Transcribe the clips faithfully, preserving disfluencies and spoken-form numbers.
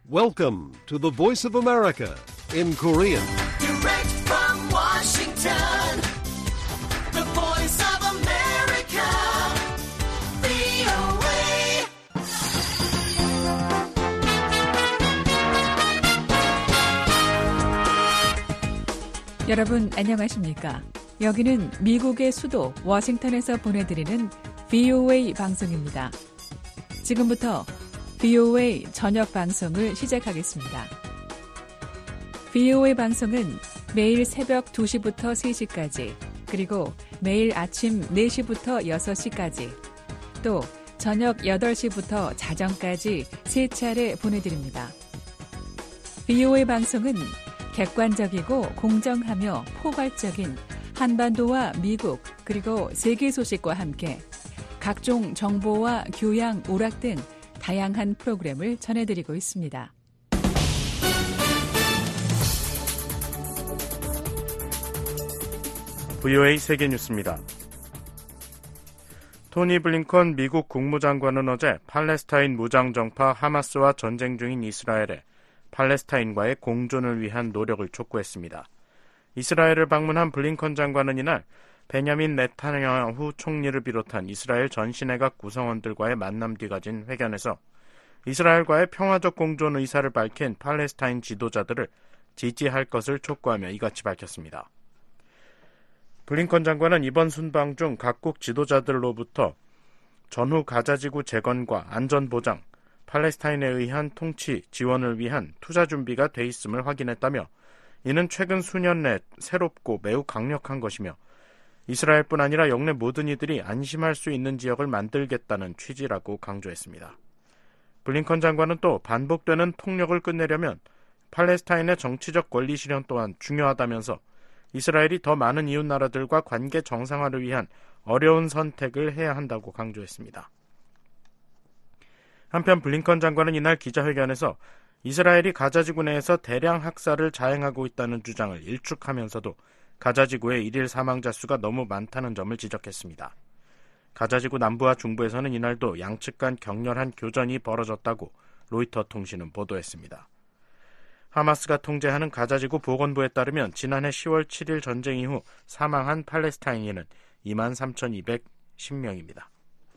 Welcome to the Voice of America in Korean. Direct from Washington, the Voice of America, 브이오에이. 여러분 안녕하십니까? 여기는 미국의 수도 워싱턴에서 보내드리는 브이오에이 방송입니다. 지금부터 브이오에이 저녁 방송을 시작하겠습니다. 브이오에이 방송은 매일 새벽 두 시부터 세 시까지, 그리고 매일 아침 네 시부터 여섯 시까지, 또 저녁 여덟 시부터 자정까지 세 차례 보내드립니다. 브이오에이 방송은 객관적이고 공정하며 포괄적인 한반도와 미국 그리고 세계 소식과 함께 각종 정보와 교양, 오락 등 다양한 프로그램을 전해드리고 있습니다. 브이오에이 세계뉴스입니다. 토니 블링컨 미국 국무장관은 어제 팔레스타인 무장정파 하마스와 전쟁 중인 이스라엘에 팔레스타인과의 공존을 위한 노력을 촉구했습니다. 이스라엘을 방문한 블링컨 장관은 이날 베냐민 네타냐후 총리를 비롯한 이스라엘 전 시내각 구성원들과의 만남 뒤 가진 회견에서 이스라엘과의 평화적 공존 의사를 밝힌 팔레스타인 지도자들을 지지할 것을 촉구하며 이같이 밝혔습니다. 블링컨 장관은 이번 순방 중 각국 지도자들로부터 전후 가자지구 재건과 안전보장, 팔레스타인에 의한 통치 지원을 위한 투자 준비가 돼 있음을 확인했다며 이는 최근 수년 내 새롭고 매우 강력한 것이며 이스라엘뿐 아니라 영내 모든 이들이 안심할 수 있는 지역을 만들겠다는 취지라고 강조했습니다. 블링컨 장관은 또 반복되는 폭력을 끝내려면 팔레스타인의 정치적 권리 실현 또한 중요하다면서 이스라엘이 더 많은 이웃 나라들과 관계 정상화를 위한 어려운 선택을 해야 한다고 강조했습니다. 한편 블링컨 장관은 이날 기자회견에서 이스라엘이 가자지구 내에서 대량 학살을 자행하고 있다는 주장을 일축하면서도 가자지구의 일일 사망자 수가 너무 많다는 점을 지적했습니다. 가자지구 남부와 중부에서는 이날도 양측 간 격렬한 교전이 벌어졌다고 로이터 통신은 보도했습니다. 하마스가 통제하는 가자지구 보건부에 따르면 지난해 시월 칠일 전쟁 이후 사망한 팔레스타인인은 이만 삼천이백십 명입니다.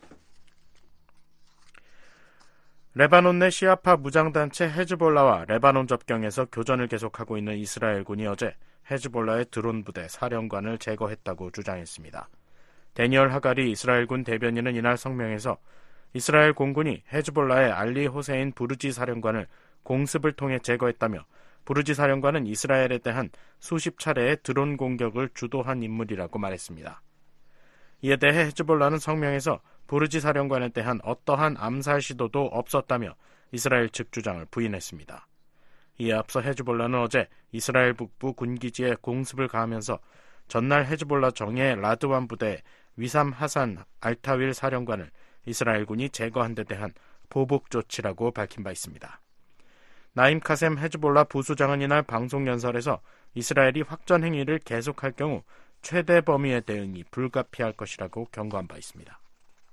레바논 내 시아파 무장단체 헤즈볼라와 레바논 접경에서 교전을 계속하고 있는 이스라엘군이 어제 헤즈볼라의 드론 부대 사령관을 제거했다고 주장했습니다. 데니얼 하가리 이스라엘군 대변인은 이날 성명에서 이스라엘 공군이 헤즈볼라의 알리 호세인 부르지 사령관을 공습을 통해 제거했다며 부르지 사령관은 이스라엘에 대한 수십 차례의 드론 공격을 주도한 인물이라고 말했습니다. 이에 대해 헤즈볼라는 성명에서 부르지 사령관에 대한 어떠한 암살 시도도 없었다며 이스라엘 측 주장을 부인했습니다. 이에 앞서 헤즈볼라는 어제 이스라엘 북부 군기지에 공습을 가하면서 전날 헤즈볼라 정예 라드완 부대의 위삼 하산 알타윌 사령관을 이스라엘군이 제거한 데 대한 보복 조치라고 밝힌 바 있습니다. 나임 카셈 헤즈볼라 부수장은 이날 방송 연설에서 이스라엘이 확전 행위를 계속할 경우 최대 범위의 대응이 불가피할 것이라고 경고한 바 있습니다.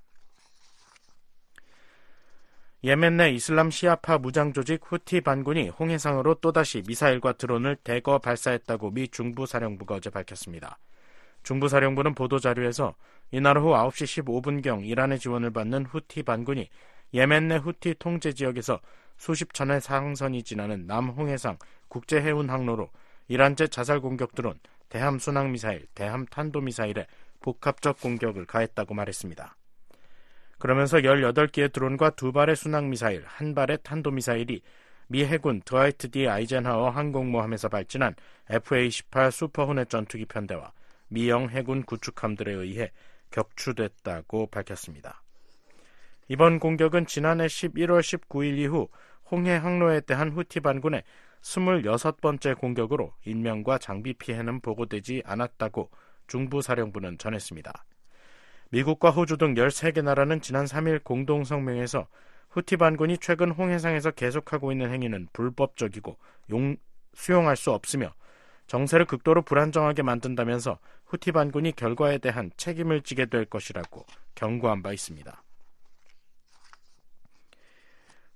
예멘 내 이슬람 시아파 무장 조직 후티 반군이 홍해상으로 또다시 미사일과 드론을 대거 발사했다고 미 중부사령부가 어제 밝혔습니다. 중부사령부는 보도자료에서 이날 오후 아홉 시 십오 분경 이란의 지원을 받는 후티 반군이 예멘 내 후티 통제 지역에서 수십 천의 상선이 지나는 남홍해상 국제해운 항로로 이란제 자살 공격 드론, 대함 순항미사일, 대함 탄도미사일에 복합적 공격을 가했다고 말했습니다. 그러면서 열여덟 개의 드론과 두 발의 순항미사일, 한 발의 탄도미사일이 미 해군 드와이트 디 아이젠하워 항공모함에서 발진한 에프에이 십팔 슈퍼호넷 전투기 편대와 미영 해군 구축함들에 의해 격추됐다고 밝혔습니다. 이번 공격은 지난해 십일월 십구일 이후 홍해 항로에 대한 후티 반군의 스물여섯 번째 공격으로 인명과 장비 피해는 보고되지 않았다고 중부사령부는 전했습니다. 미국과 호주 등 열세 개 나라는 지난 삼일 공동성명에서 후티 반군이 최근 홍해상에서 계속하고 있는 행위는 불법적이고 용, 수용할 수 없으며 정세를 극도로 불안정하게 만든다면서 후티 반군이 결과에 대한 책임을 지게 될 것이라고 경고한 바 있습니다.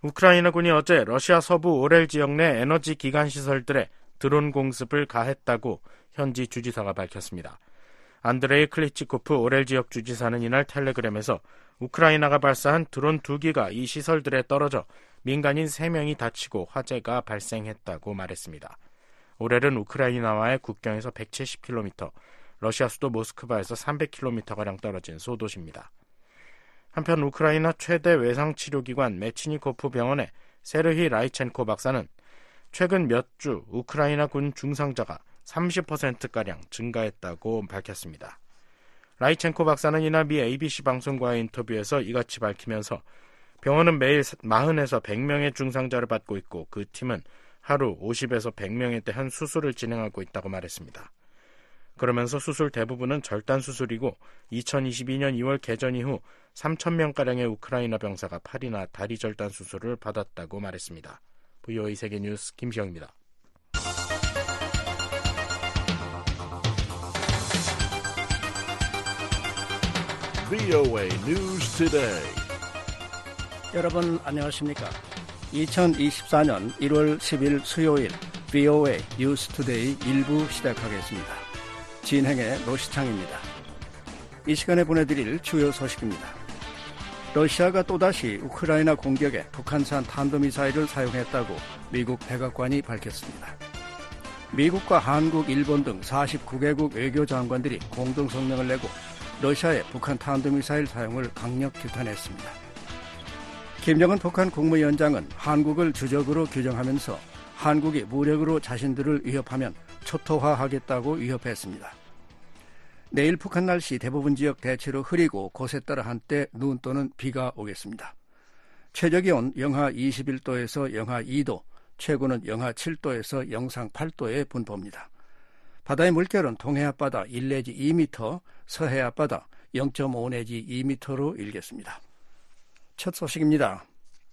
우크라이나군이 어제 러시아 서부 오렐 지역 내 에너지 기관 시설들에 드론 공습을 가했다고 현지 주지사가 밝혔습니다. 안드레이 클리치코프 오렐 지역 주지사는 이날 텔레그램에서 우크라이나가 발사한 드론 두 기가 이 시설들에 떨어져 민간인 세 명이 다치고 화재가 발생했다고 말했습니다. 오렐은 우크라이나와의 국경에서 백칠십 킬로미터, 러시아 수도 모스크바에서 삼백 킬로미터가량 떨어진 소도시입니다. 한편 우크라이나 최대 외상치료기관 메치니코프 병원의 세르히 라이첸코 박사는 최근 몇 주 우크라이나 군 중상자가 삼십 퍼센트가량 증가했다고 밝혔습니다. 라이첸코 박사는 이날 미 에이비씨 방송과의 인터뷰에서 이같이 밝히면서 병원은 매일 사십에서 백 명의 중상자를 받고 있고 그 팀은 하루 오십에서 백 명에 대한 수술을 진행하고 있다고 말했습니다. 그러면서 수술 대부분은 절단 수술이고 이천이십이 년 이월 개전 이후 삼천 명가량의 우크라이나 병사가 팔이나 다리 절단 수술을 받았다고 말했습니다. 브이오에이 세계뉴스 김시영입니다. 브이오에이 News Today. 여러분 안녕하십니까? 이천이십사 년 일월 십일 수요일 브이오에이 뉴스 투데이 일부 시작하겠습니다. 진행의 노시창입니다. 이 시간에 보내드릴 주요 소식입니다. 러시아가 또다시 우크라이나 공격에 북한산 탄도미사일을 사용했다고 미국 백악관이 밝혔습니다. 미국과 한국, 일본 등 사십구 개국 외교장관들이 공동성명을 내고 러시아의 북한 탄도미사일 사용을 강력 규탄했습니다. 김정은 북한 국무위원장은 한국을 주적으로 규정하면서 한국이 무력으로 자신들을 위협하면 초토화하겠다고 위협했습니다. 내일 북한 날씨 대부분 지역 대체로 흐리고 곳에 따라 한때 눈 또는 비가 오겠습니다. 최저기온 영하 이십일 도에서 영하 이 도, 최고는 영하 칠 도에서 영상 팔 도에 분포합니다. 바다의 물결은 동해 앞바다 일 내지 이 미터, 서해 앞바다 영 점 오 내지 이 미터로 일겠습니다. 첫 소식입니다.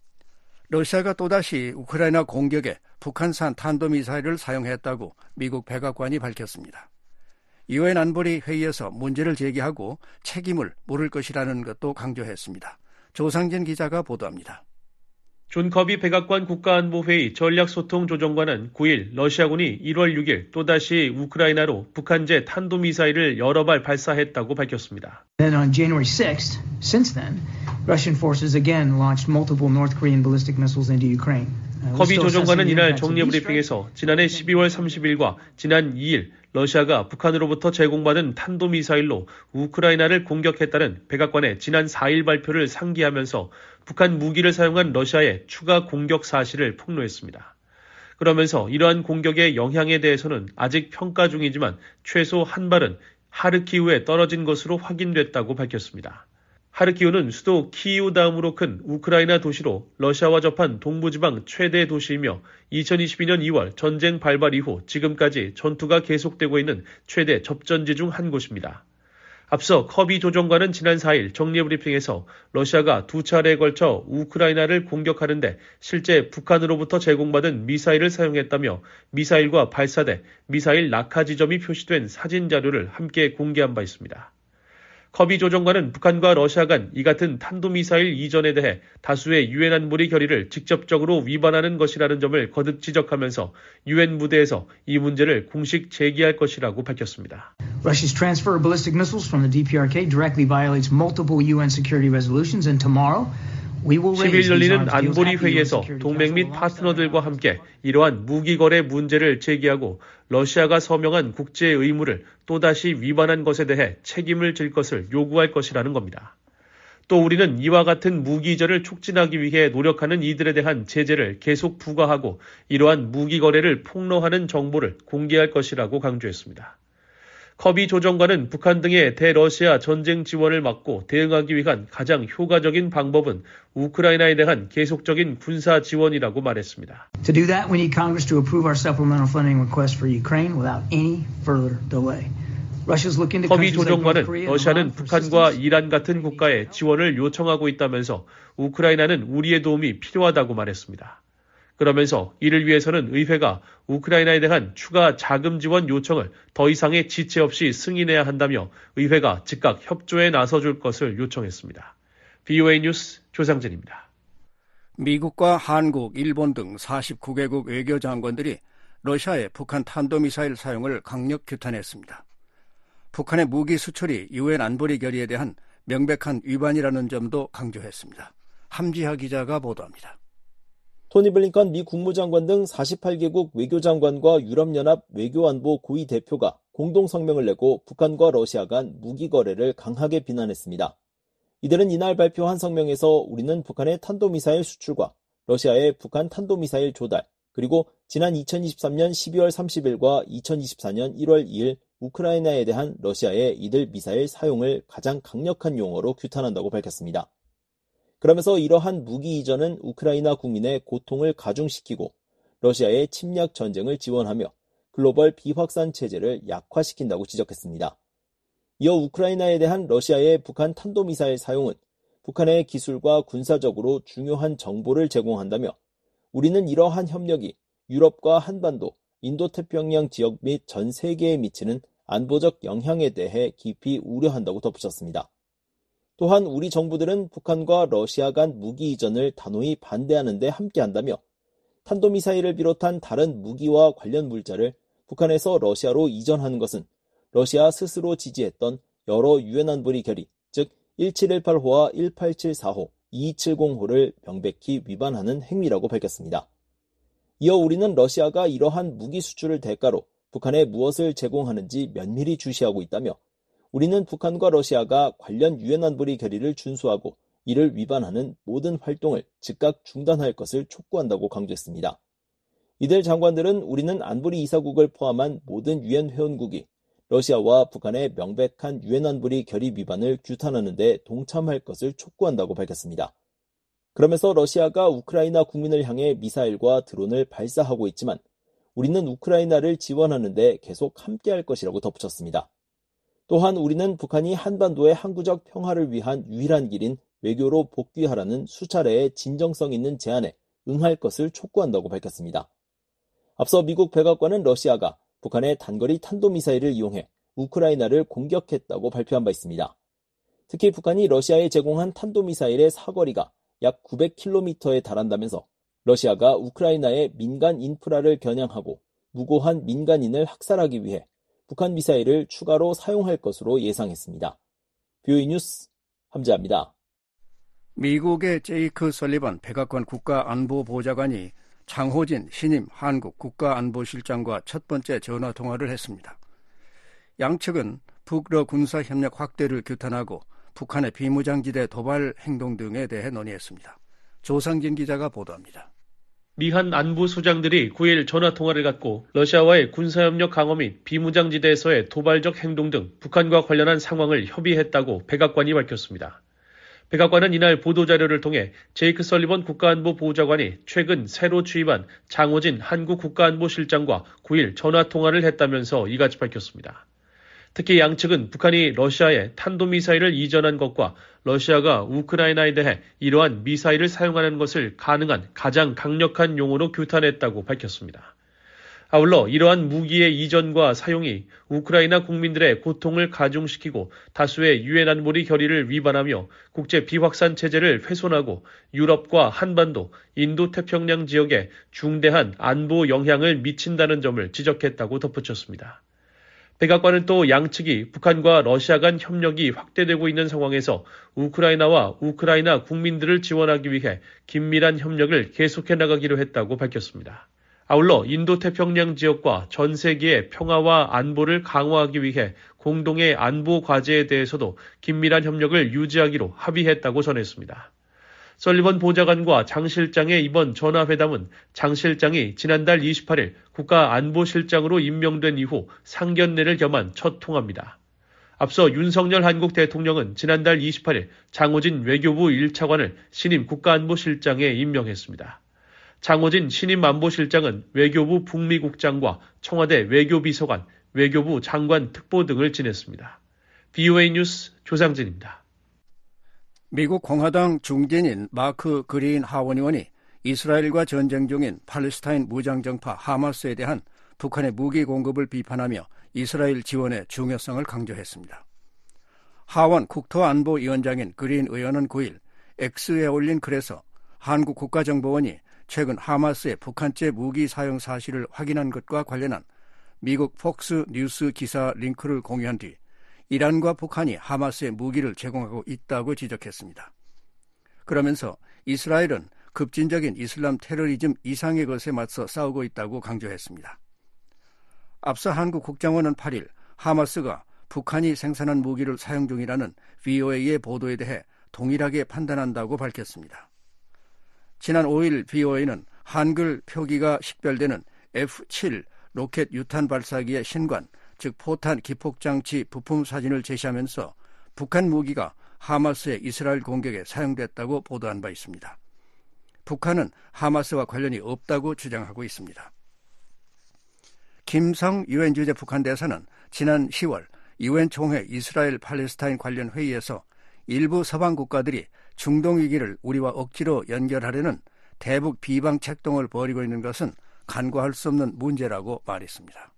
러시아가 또다시 우크라이나 공격에 북한산 탄도미사일을 사용했다고 미국 백악관이 밝혔습니다. 유엔 안보리 회의에서 문제를 제기하고 책임을 물을 것이라는 것도 강조했습니다. 조상진 기자가 보도합니다. 존 커비 백악관 국가안보회의 전략소통조정관은 구 일 러시아군이 일월 육일 또다시 우크라이나로 북한제 탄도미사일을 여러 발 발사했다고 밝혔습니다. Then on January sixth, since then, Russian forces again launched multiple North Korean ballistic missiles into Ukraine. 커비 조정관은 이날 정례 브리핑에서 지난해 십이월 삼십일과 지난 이 일 러시아가 북한으로부터 제공받은 탄도미사일로 우크라이나를 공격했다는 백악관의 지난 사 일 발표를 상기하면서 북한 무기를 사용한 러시아의 추가 공격 사실을 폭로했습니다. 그러면서 이러한 공격의 영향에 대해서는 아직 평가 중이지만 최소 한 발은 하르키우에 떨어진 것으로 확인됐다고 밝혔습니다. 하르키우는 수도 키이우 다음으로 큰 우크라이나 도시로 러시아와 접한 동부지방 최대 도시이며 이천이십이 년 이월 전쟁 발발 이후 지금까지 전투가 계속되고 있는 최대 접전지 중 한 곳입니다. 앞서 커비 조정관은 지난 사 일 정례 브리핑에서 러시아가 두 차례에 걸쳐 우크라이나를 공격하는데 실제 북한으로부터 제공받은 미사일을 사용했다며 미사일과 발사대, 미사일 낙하 지점이 표시된 사진 자료를 함께 공개한 바 있습니다. 커비 조정관은 북한과 러시아 간 이 같은 탄도미사일 이전에 대해 다수의 유엔 안보리 결의를 직접적으로 위반하는 것이라는 점을 거듭 지적하면서 유엔 무대에서 이 문제를 공식 제기할 것이라고 밝혔습니다. Russia's transfer of ballistic missiles from the 디피아르케이 directly violates multiple 유엔 security resolutions and tomorrow 십 일 열리는 안보리 회의에서 동맹 및 파트너들과 함께 이러한 무기 거래 문제를 제기하고 러시아가 서명한 국제 의무를 또다시 위반한 것에 대해 책임을 질 것을 요구할 것이라는 겁니다. 또 우리는 이와 같은 무기 이전을 촉진하기 위해 노력하는 이들에 대한 제재를 계속 부과하고 이러한 무기 거래를 폭로하는 정보를 공개할 것이라고 강조했습니다. 커비 조정관은 북한 등의 대러시아 전쟁 지원을 막고 대응하기 위한 가장 효과적인 방법은 우크라이나에 대한 계속적인 군사 지원이라고 말했습니다. To do that, we need Congress to approve our supplemental funding request for Ukraine without any further delay. 커비 조정관은 러시아는 북한과 이란 같은 국가에 지원을 요청하고 있다면서 우크라이나는 우리의 도움이 필요하다고 말했습니다. 그러면서 이를 위해서는 의회가 우크라이나에 대한 추가 자금 지원 요청을 더 이상의 지체 없이 승인해야 한다며 의회가 즉각 협조에 나서줄 것을 요청했습니다. 브이오에이 뉴스 조상진입니다. 미국과 한국, 일본 등 사십구 개국 외교장관들이 러시아의 북한 탄도미사일 사용을 강력 규탄했습니다. 북한의 무기 수출이 유엔 안보리 결의에 대한 명백한 위반이라는 점도 강조했습니다. 함지하 기자가 보도합니다. 토니 블링컨 미 국무장관 등 사십팔 개국 외교장관과 유럽연합 외교안보 고위 대표가 공동성명을 내고 북한과 러시아 간 무기 거래를 강하게 비난했습니다. 이들은 이날 발표한 성명에서 우리는 북한의 탄도미사일 수출과 러시아의 북한 탄도미사일 조달, 그리고 지난 이천이십삼년 십이월 삼십일과 이천이십사년 일월 이일 우크라이나에 대한 러시아의 이들 미사일 사용을 가장 강력한 용어로 규탄한다고 밝혔습니다. 그러면서 이러한 무기 이전은 우크라이나 국민의 고통을 가중시키고 러시아의 침략 전쟁을 지원하며 글로벌 비확산 체제를 약화시킨다고 지적했습니다. 이어 우크라이나에 대한 러시아의 북한 탄도미사일 사용은 북한의 기술과 군사적으로 중요한 정보를 제공한다며 우리는 이러한 협력이 유럽과 한반도, 인도태평양 지역 및 전 세계에 미치는 안보적 영향에 대해 깊이 우려한다고 덧붙였습니다. 또한 우리 정부들은 북한과 러시아 간 무기 이전을 단호히 반대하는 데 함께한다며 탄도미사일을 비롯한 다른 무기와 관련 물자를 북한에서 러시아로 이전하는 것은 러시아 스스로 지지했던 여러 유엔 안보리 결의, 즉 일칠일팔호와 일팔칠사호, 이이칠공호를 명백히 위반하는 행위라고 밝혔습니다. 이어 우리는 러시아가 이러한 무기 수출을 대가로 북한에 무엇을 제공하는지 면밀히 주시하고 있다며 우리는 북한과 러시아가 관련 유엔 안보리 결의를 준수하고 이를 위반하는 모든 활동을 즉각 중단할 것을 촉구한다고 강조했습니다. 이들 장관들은 우리는 안보리 이사국을 포함한 모든 유엔 회원국이 러시아와 북한의 명백한 유엔 안보리 결의 위반을 규탄하는 데 동참할 것을 촉구한다고 밝혔습니다. 그러면서 러시아가 우크라이나 국민을 향해 미사일과 드론을 발사하고 있지만 우리는 우크라이나를 지원하는 데 계속 함께할 것이라고 덧붙였습니다. 또한 우리는 북한이 한반도의 항구적 평화를 위한 유일한 길인 외교로 복귀하라는 수차례의 진정성 있는 제안에 응할 것을 촉구한다고 밝혔습니다. 앞서 미국 백악관은 러시아가 북한의 단거리 탄도미사일을 이용해 우크라이나를 공격했다고 발표한 바 있습니다. 특히 북한이 러시아에 제공한 탄도미사일의 사거리가 약 구백 킬로미터에 달한다면서 러시아가 우크라이나의 민간 인프라를 겨냥하고 무고한 민간인을 학살하기 위해 북한 미사일을 추가로 사용할 것으로 예상했습니다. 뷰이 뉴스 함재합니다. 미국의 제이크 설리번 백악관 국가안보보좌관이 장호진 신임 한국 국가안보실장과 첫 번째 전화통화를 했습니다. 양측은 북러 군사협력 확대를 규탄하고 북한의 비무장지대 도발 행동 등에 대해 논의했습니다. 조상진 기자가 보도합니다. 미한 안보수장들이 구일 전화통화를 갖고 러시아와의 군사협력 강화 및 비무장지대에서의 도발적 행동 등 북한과 관련한 상황을 협의했다고 백악관이 밝혔습니다. 백악관은 이날 보도자료를 통해 제이크 설리번 국가안보보좌관이 최근 새로 취임한 장호진 한국 국가안보실장과 구일 전화통화를 했다면서 이같이 밝혔습니다. 특히 양측은 북한이 러시아에 탄도미사일을 이전한 것과 러시아가 우크라이나에 대해 이러한 미사일을 사용하는 것을 가능한 가장 강력한 용어로 규탄했다고 밝혔습니다. 아울러 이러한 무기의 이전과 사용이 우크라이나 국민들의 고통을 가중시키고 다수의 유엔 안보리 결의를 위반하며 국제 비확산 체제를 훼손하고 유럽과 한반도, 인도태평양 지역에 중대한 안보 영향을 미친다는 점을 지적했다고 덧붙였습니다. 백악관은 또 양측이 북한과 러시아 간 협력이 확대되고 있는 상황에서 우크라이나와 우크라이나 국민들을 지원하기 위해 긴밀한 협력을 계속해 나가기로 했다고 밝혔습니다. 아울러 인도태평양 지역과 전 세계의 평화와 안보를 강화하기 위해 공동의 안보 과제에 대해서도 긴밀한 협력을 유지하기로 합의했다고 전했습니다. 설리번 보좌관과 장 실장의 이번 전화회담은 장 실장이 지난달 이십팔일 국가안보실장으로 임명된 이후 상견례를 겸한 첫 통화입니다. 앞서 윤석열 한국 대통령은 지난달 이십팔일 장호진 외교부 일 차관을 신임 국가안보실장에 임명했습니다. 장호진 신임 안보실장은 외교부 북미국장과 청와대 외교비서관, 외교부 장관 특보 등을 지냈습니다. 브이오에이 뉴스 조상진입니다. 미국 공화당 중진인 마크 그린 하원 의원이 이스라엘과 전쟁 중인 팔레스타인 무장정파 하마스에 대한 북한의 무기 공급을 비판하며 이스라엘 지원의 중요성을 강조했습니다. 하원 국토안보위원장인 그린 의원은 구일 X에 올린 글에서 한국 국가정보원이 최근 하마스의 북한제 무기 사용 사실을 확인한 것과 관련한 미국 폭스 뉴스 기사 링크를 공유한 뒤 이란과 북한이 하마스에 무기를 제공하고 있다고 지적했습니다. 그러면서 이스라엘은 급진적인 이슬람 테러리즘 이상의 것에 맞서 싸우고 있다고 강조했습니다. 앞서 한국 국정원은 팔 일 하마스가 북한이 생산한 무기를 사용 중이라는 브이오에이의 보도에 대해 동일하게 판단한다고 밝혔습니다. 지난 오 일 브이오에이는 한글 표기가 식별되는 에프 칠 로켓 유탄 발사기의 신관, 즉 포탄 기폭장치 부품 사진을 제시하면서 북한 무기가 하마스의 이스라엘 공격에 사용됐다고 보도한 바 있습니다. 북한은 하마스와 관련이 없다고 주장하고 있습니다. 김성 유엔 주재 북한 대사는 지난 시월 유엔 총회 이스라엘 팔레스타인 관련 회의에서 일부 서방 국가들이 중동 위기를 우리와 억지로 연결하려는 대북 비방 책동을 벌이고 있는 것은 간과할 수 없는 문제라고 말했습니다.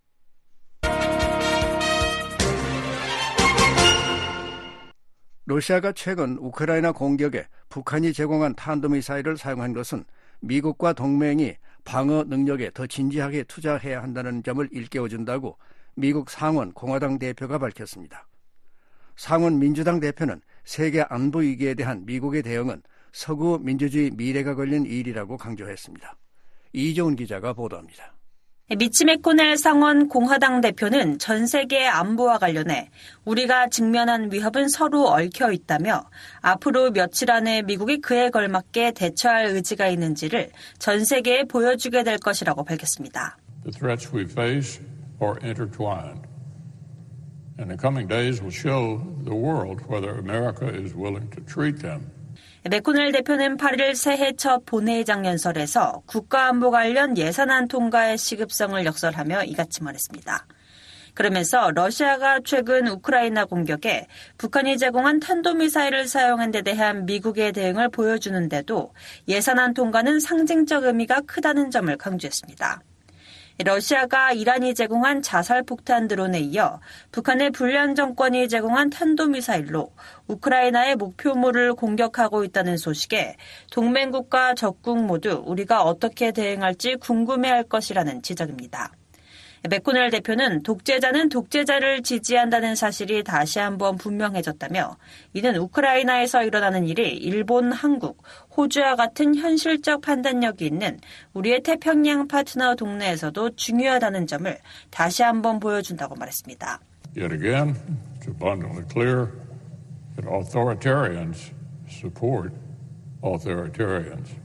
러시아가 최근 우크라이나 공격에 북한이 제공한 탄도미사일을 사용한 것은 미국과 동맹이 방어 능력에 더 진지하게 투자해야 한다는 점을 일깨워준다고 미국 상원 공화당 대표가 밝혔습니다. 상원 민주당 대표는 세계 안보 위기에 대한 미국의 대응은 서구 민주주의 미래가 걸린 일이라고 강조했습니다. 이종훈 기자가 보도합니다. 미치 맥코넬 상원 공화당 대표는 전 세계의 안보와 관련해 우리가 직면한 위협은 서로 얽혀 있다며 앞으로 며칠 안에 미국이 그에 걸맞게 대처할 의지가 있는지를 전 세계에 보여주게 될 것이라고 밝혔습니다. The threats we face are intertwined. And the coming days will show the world whether America is willing to treat them. 맥코넬 대표는 팔 일 새해 첫 본회의장 연설에서 국가안보 관련 예산안 통과의 시급성을 역설하며 이같이 말했습니다. 그러면서 러시아가 최근 우크라이나 공격에 북한이 제공한 탄도미사일을 사용한 데 대한 미국의 대응을 보여주는데도 예산안 통과는 상징적 의미가 크다는 점을 강조했습니다. 러시아가 이란이 제공한 자살폭탄 드론에 이어 북한의 불량 정권이 제공한 탄도미사일로 우크라이나의 목표물을 공격하고 있다는 소식에 동맹국과 적국 모두 우리가 어떻게 대응할지 궁금해할 것이라는 지적입니다. 맥코넬 대표는 독재자는 독재자를 지지한다는 사실이 다시 한번 분명해졌다며 이는 우크라이나에서 일어나는 일이 일본, 한국, 호주와 같은 현실적 판단력이 있는 우리의 태평양 파트너 동네에서도 중요하다는 점을 다시 한번 보여준다고 말했습니다. Yet again, it's abundantly clear that authoritarians support authoritarians.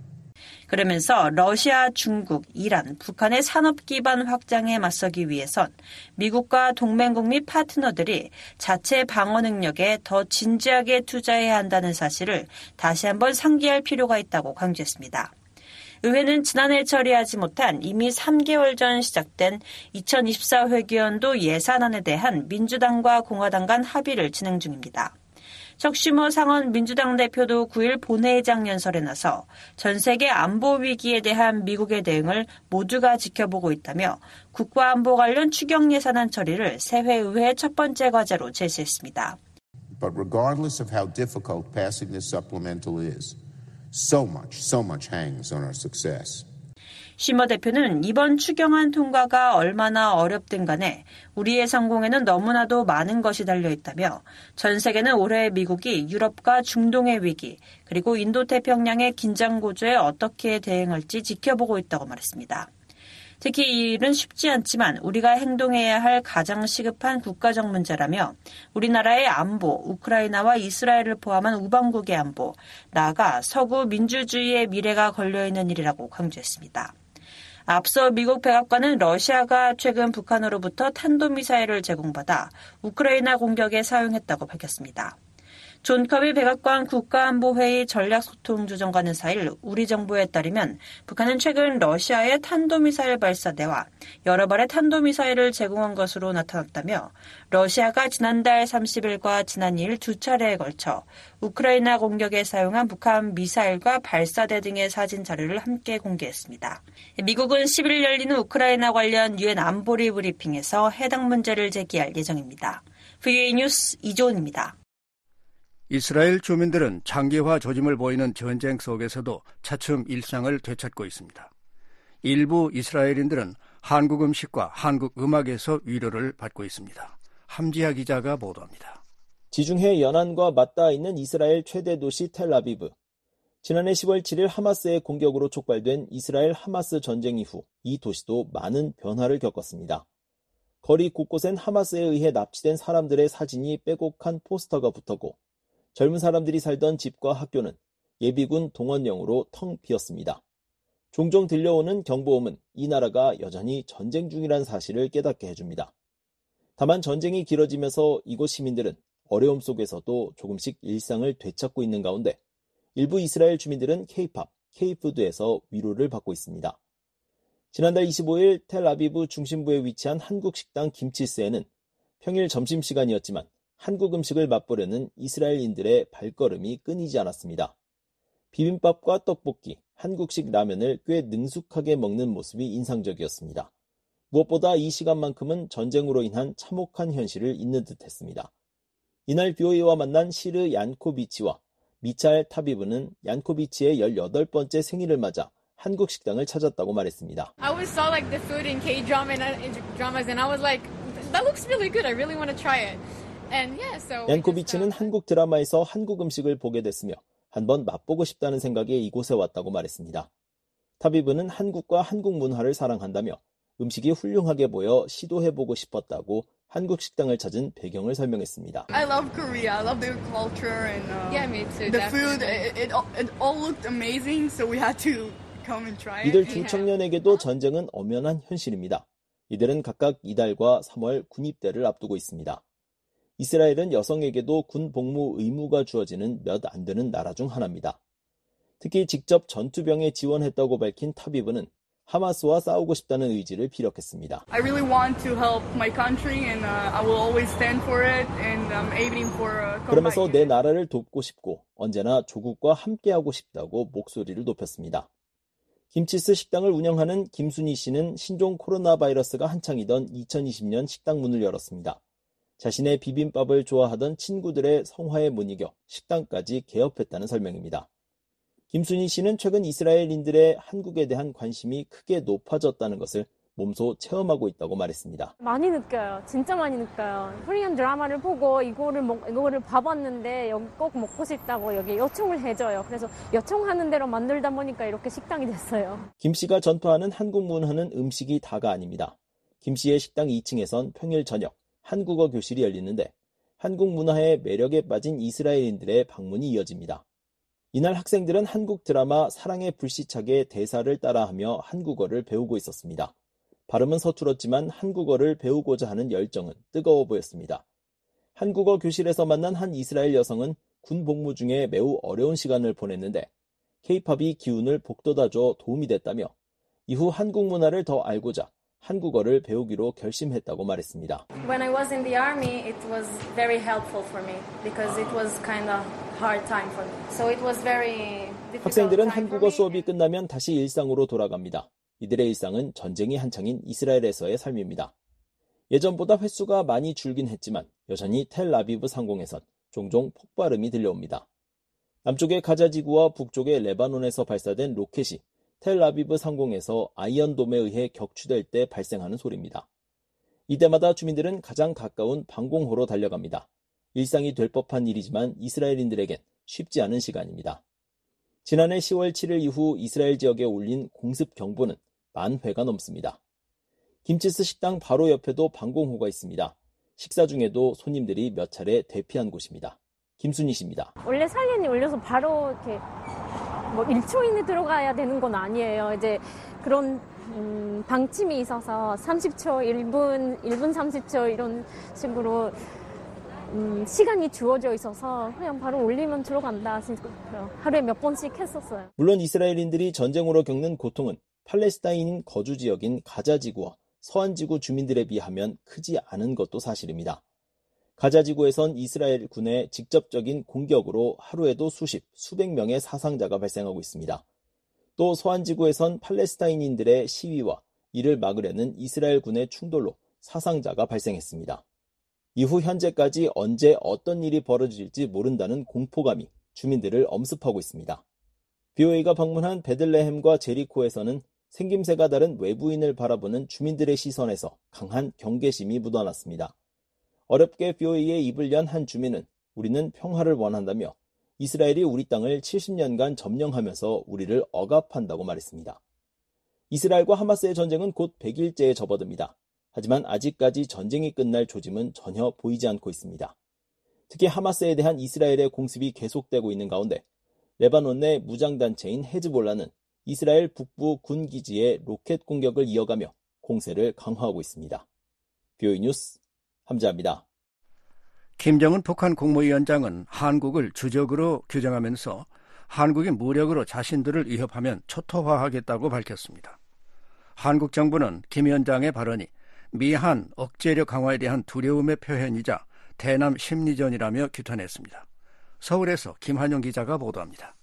그러면서 러시아, 중국, 이란, 북한의 산업 기반 확장에 맞서기 위해선 미국과 동맹국 및 파트너들이 자체 방어 능력에 더 진지하게 투자해야 한다는 사실을 다시 한번 상기할 필요가 있다고 강조했습니다. 의회는 지난해 처리하지 못한 이미 삼 개월 전 시작된 이천이십사 회기연도 예산안에 대한 민주당과 공화당 간 합의를 진행 중입니다. 척 슈머 상원 민주당 대표도 구 일 본회의장 연설에 나서 전 세계 안보 위기에 대한 미국의 대응을 모두가 지켜보고 있다며 국가안보 관련 추경 예산안 처리를 새해 의회의 첫 번째 과제로 제시했습니다. But regardless of how difficult passing this supplemental is, so much, so much hangs on our success. 슈머 대표는 이번 추경안 통과가 얼마나 어렵든 간에 우리의 성공에는 너무나도 많은 것이 달려있다며 전 세계는 올해 미국이 유럽과 중동의 위기 그리고 인도태평양의 긴장고조에 어떻게 대응할지 지켜보고 있다고 말했습니다. 특히 이 일은 쉽지 않지만 우리가 행동해야 할 가장 시급한 국가적 문제라며 우리나라의 안보, 우크라이나와 이스라엘을 포함한 우방국의 안보, 나아가 서구 민주주의의 미래가 걸려있는 일이라고 강조했습니다. 앞서 미국 백악관은 러시아가 최근 북한으로부터 탄도미사일을 제공받아 우크라이나 공격에 사용했다고 밝혔습니다. 존 커비 백악관 국가안보회의 전략소통조정관은 사 일 우리 정부에 따르면 북한은 최근 러시아의 탄도미사일 발사대와 여러 발의 탄도미사일을 제공한 것으로 나타났다며 러시아가 지난달 삼십 일과 지난 이 일 두 차례에 걸쳐 우크라이나 공격에 사용한 북한 미사일과 발사대 등의 사진 자료를 함께 공개했습니다. 미국은 십일 일 열리는 우크라이나 관련 유엔 안보리 브리핑에서 해당 문제를 제기할 예정입니다. 브이오에이 뉴스 이조은입니다. 이스라엘 주민들은 장기화 조짐을 보이는 전쟁 속에서도 차츰 일상을 되찾고 있습니다. 일부 이스라엘인들은 한국 음식과 한국 음악에서 위로를 받고 있습니다. 함지하 기자가 보도합니다. 지중해 연안과 맞닿아 있는 이스라엘 최대 도시 텔아비브. 지난해 시월 칠일 하마스의 공격으로 촉발된 이스라엘 하마스 전쟁 이후 이 도시도 많은 변화를 겪었습니다. 거리 곳곳엔 하마스에 의해 납치된 사람들의 사진이 빼곡한 포스터가 붙었고 젊은 사람들이 살던 집과 학교는 예비군 동원령으로 텅 비었습니다. 종종 들려오는 경보음은 이 나라가 여전히 전쟁 중이라는 사실을 깨닫게 해줍니다. 다만 전쟁이 길어지면서 이곳 시민들은 어려움 속에서도 조금씩 일상을 되찾고 있는 가운데 일부 이스라엘 주민들은 K-팝, K-푸드에서 위로를 받고 있습니다. 지난달 이십오일 텔아비브 중심부에 위치한 한국 식당 김치스에는 평일 점심시간이었지만 한국 음식을 맛보려는 이스라엘인들의 발걸음이 끊이지 않았습니다. 비빔밥과 떡볶이, 한국식 라면을 꽤 능숙하게 먹는 모습이 인상적이었습니다. 무엇보다 이 시간만큼은 전쟁으로 인한 참혹한 현실을 잊는 듯했습니다. 이날 비오이와 만난 시르 얀코비치와 미찰 타비브는 얀코비치의 열여덟 번째 생일을 맞아 한국 식당을 찾았다고 말했습니다. I always saw like the food in K-drama and dramas and I was like, that looks really good. I really want to try it. And yeah, so 얀코비치는 한국 드라마에서 한국 음식을 보게 됐으며 한번 맛보고 싶다는 생각에 이곳에 왔다고 말했습니다. 타비브는 한국과 한국 문화를 사랑한다며 음식이 훌륭하게 보여 시도해보고 싶었다고 한국 식당을 찾은 배경을 설명했습니다. I love Korea. I love their culture and uh, yeah, me too. The definitely. food. It, it, it all looked amazing, so we had to come and try it. 이들 두 청년에게도 전쟁은 엄연한 현실입니다. 이들은 각각 이달과 삼월 군입대를 앞두고 있습니다. 이스라엘은 여성에게도 군 복무 의무가 주어지는 몇 안 되는 나라 중 하나입니다. 특히 직접 전투병에 지원했다고 밝힌 타비브는 하마스와 싸우고 싶다는 의지를 피력했습니다. I really want to help my country and uh, I will always stand for it and I'm aiming for a 그러면서 내 나라를 돕고 싶고 언제나 조국과 함께하고 싶다고 목소리를 높였습니다. 김치스 식당을 운영하는 김순희 씨는 신종 코로나 바이러스가 한창이던 이천이십년 식당 문을 열었습니다. 자신의 비빔밥을 좋아하던 친구들의 성화에 못 이겨 식당까지 개업했다는 설명입니다. 김순희 씨는 최근 이스라엘인들의 한국에 대한 관심이 크게 높아졌다는 것을 몸소 체험하고 있다고 말했습니다. 많이 느껴요. 진짜 많이 느껴요. 코리안 드라마를 보고 이거를 먹, 이거를 봐봤는데 여기 꼭 먹고 싶다고 여기 요청을 해줘요. 그래서 요청하는 대로 만들다 보니까 이렇게 식당이 됐어요. 김 씨가 전파하는 한국 문화는 음식이 다가 아닙니다. 김 씨의 식당 이 층에선 평일 저녁 한국어 교실이 열리는데 한국 문화의 매력에 빠진 이스라엘인들의 방문이 이어집니다. 이날 학생들은 한국 드라마 사랑의 불시착의 대사를 따라하며 한국어를 배우고 있었습니다. 발음은 서툴었지만 한국어를 배우고자 하는 열정은 뜨거워 보였습니다. 한국어 교실에서 만난 한 이스라엘 여성은 군 복무 중에 매우 어려운 시간을 보냈는데 K-팝이 기운을 북돋아줘 도움이 됐다며 이후 한국 문화를 더 알고자 한국어를 배우기로 결심했다고 말했습니다. When I was in the army, it was very helpful for me because it was kind of hard time for me. So it was very difficult. 학생들은 한국어 수업이 끝나면 다시 일상으로 돌아갑니다. 이들의 일상은 전쟁이 한창인 이스라엘에서의 삶입니다. 예전보다 횟수가 많이 줄긴 했지만 여전히 텔아비브 상공에선 종종 폭발음이 들려옵니다. 남쪽의 가자 지구와 북쪽의 레바논에서 발사된 로켓이 텔아비브 상공에서 아이언돔에 의해 격추될 때 발생하는 소리입니다. 이때마다 주민들은 가장 가까운 방공호로 달려갑니다. 일상이 될 법한 일이지만 이스라엘인들에겐 쉽지 않은 시간입니다. 지난해 시월 칠일 이후 이스라엘 지역에 울린 공습 경보는 만 회가 넘습니다. 김치스 식당 바로 옆에도 방공호가 있습니다. 식사 중에도 손님들이 몇 차례 대피한 곳입니다. 김순희 씨입니다. 원래 사연이 올려서 바로 이렇게 뭐 일 초 이내 들어가야 되는 건 아니에요. 이제 그런 음, 방침이 있어서 삼십 초, 일 분, 일 분 삼십 초 이런 식으로 음, 시간이 주어져 있어서 그냥 바로 올리면 들어간다. 하루에 몇 번씩 했었어요. 물론 이스라엘인들이 전쟁으로 겪는 고통은 팔레스타인 거주 지역인 가자 지구와 서한 지구 주민들에 비하면 크지 않은 것도 사실입니다. 가자 지구에선 이스라엘 군의 직접적인 공격으로 하루에도 수십, 수백 명의 사상자가 발생하고 있습니다. 또 서한 지구에선 팔레스타인인들의 시위와 이를 막으려는 이스라엘 군의 충돌로 사상자가 발생했습니다. 이후 현재까지 언제 어떤 일이 벌어질지 모른다는 공포감이 주민들을 엄습하고 있습니다. 비오에이가 방문한 베들레헴과 제리코에서는 생김새가 다른 외부인을 바라보는 주민들의 시선에서 강한 경계심이 묻어났습니다. 어렵게 비오에이에 입을 연 한 주민은 우리는 평화를 원한다며 이스라엘이 우리 땅을 칠십 년간 점령하면서 우리를 억압한다고 말했습니다. 이스라엘과 하마스의 전쟁은 곧 백 일째에 접어듭니다. 하지만 아직까지 전쟁이 끝날 조짐은 전혀 보이지 않고 있습니다. 특히 하마스에 대한 이스라엘의 공습이 계속되고 있는 가운데 레바논 내 무장단체인 헤즈볼라는 이스라엘 북부 군기지에 로켓 공격을 이어가며 공세를 강화하고 있습니다. 비오에이 뉴스 함자합니다. 김정은 북한 국무위원장은 한국을 주적으로 규정하면서 한국이 무력으로 자신들을 위협하면 초토화하겠다고 밝혔습니다. 한국 정부는 김 위원장의 발언이 미한 억제력 강화에 대한 두려움의 표현이자 대남 심리전이라며 규탄했습니다. 서울에서 김한용 기자가 보도합니다.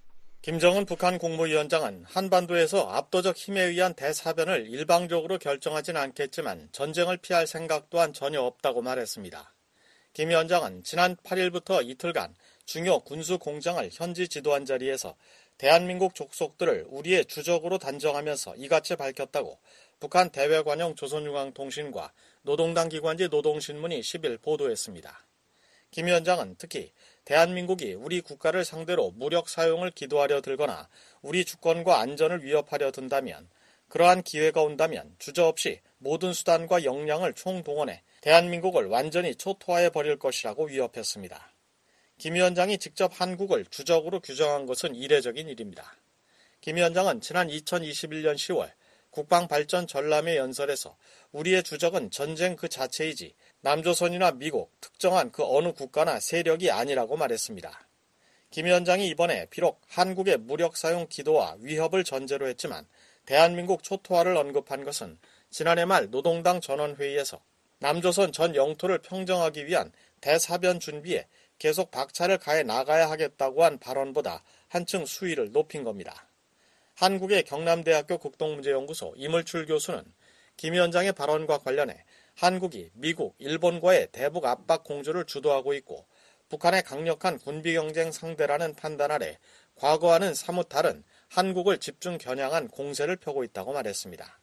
김정은 북한 국무위원장은 한반도에서 압도적 힘에 의한 대사변을 일방적으로 결정하진 않겠지만 전쟁을 피할 생각 또한 전혀 없다고 말했습니다. 김 위원장은 지난 팔 일부터 이틀간 중요 군수 공장을 현지 지도한 자리에서 대한민국 족속들을 우리의 주적으로 단정하면서 이같이 밝혔다고 북한 대외관용 조선중앙통신과 노동당 기관지 노동신문이 십 일 보도했습니다. 김 위원장은 특히 대한민국이 우리 국가를 상대로 무력 사용을 기도하려 들거나 우리 주권과 안전을 위협하려 든다면 그러한 기회가 온다면 주저없이 모든 수단과 역량을 총동원해 대한민국을 완전히 초토화해 버릴 것이라고 위협했습니다. 김 위원장이 직접 한국을 주적으로 규정한 것은 이례적인 일입니다. 김 위원장은 지난 이천이십일 년 시월 국방발전 전람회 연설에서 우리의 주적은 전쟁 그 자체이지 남조선이나 미국, 특정한 그 어느 국가나 세력이 아니라고 말했습니다. 김 위원장이 이번에 비록 한국의 무력 사용 기도와 위협을 전제로 했지만 대한민국 초토화를 언급한 것은 지난해 말 노동당 전원회의에서 남조선 전 영토를 평정하기 위한 대사변 준비에 계속 박차를 가해 나가야 하겠다고 한 발언보다 한층 수위를 높인 겁니다. 한국의 경남대학교 국동문제연구소 이물출 교수는 김 위원장의 발언과 관련해 한국이 미국, 일본과의 대북 압박 공조를 주도하고 있고 북한의 강력한 군비경쟁 상대라는 판단 아래 과거와는 사뭇 다른 한국을 집중 겨냥한 공세를 펴고 있다고 말했습니다.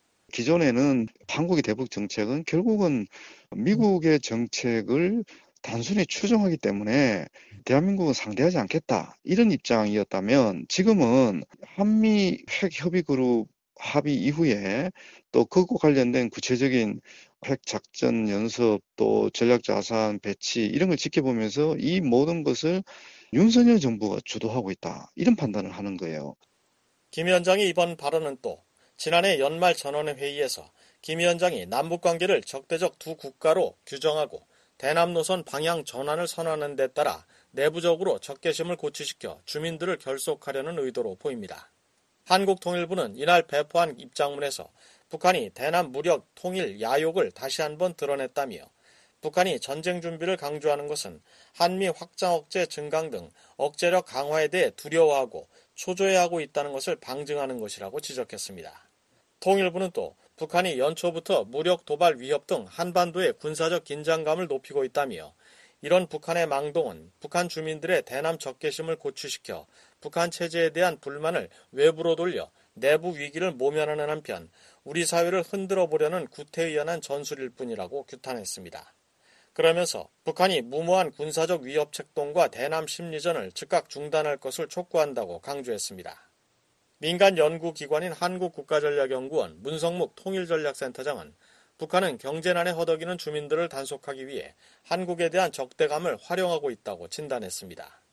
기존에는 한국의 대북 정책은 결국은 미국의 정책을 단순히 추종하기 때문에 대한민국은 상대하지 않겠다 이런 입장이었다면 지금은 한미 핵협의그룹 합의 이후에 또 그것과 관련된 구체적인 핵작전 연습 또 전략자산 배치 이런 걸 지켜보면서 이 모든 것을 윤석열 정부가 주도하고 있다 이런 판단을 하는 거예요. 김 위원장의 이번 발언은 또 지난해 연말 전원회 회의에서 김 위원장이 남북관계를 적대적 두 국가로 규정하고 대남 노선 방향 전환을 선언하는 데 따라 내부적으로 적개심을 고취시켜 주민들을 결속하려는 의도로 보입니다. 한국통일부는 이날 배포한 입장문에서 북한이 대남 무력 통일 야욕을 다시 한번 드러냈다며 북한이 전쟁 준비를 강조하는 것은 한미 확장 억제 증강 등 억제력 강화에 대해 두려워하고 초조해하고 있다는 것을 방증하는 것이라고 지적했습니다. 통일부는 또 북한이 연초부터 무력 도발 위협 등 한반도의 군사적 긴장감을 높이고 있다며 이런 북한의 망동은 북한 주민들의 대남 적개심을 고취시켜 북한 체제에 대한 불만을 외부로 돌려 내부 위기를 모면하는 한편 우리 사회를 흔들어 보려는 구태의연한 전술일 뿐이라고 규탄했습니다. 그러면서 북한이 무모한 군사적 위협 책동과 대남 심리전을 즉각 중단할 것을 촉구한다고 강조했습니다. 민간 연구기관인 한국국가전략연구원 문성묵 통일전략센터장은 북한은 경제난에 허덕이는 주민들을 단속하기 위해 한국에 대한 적대감을 활용하고 있다고 진단했습니다.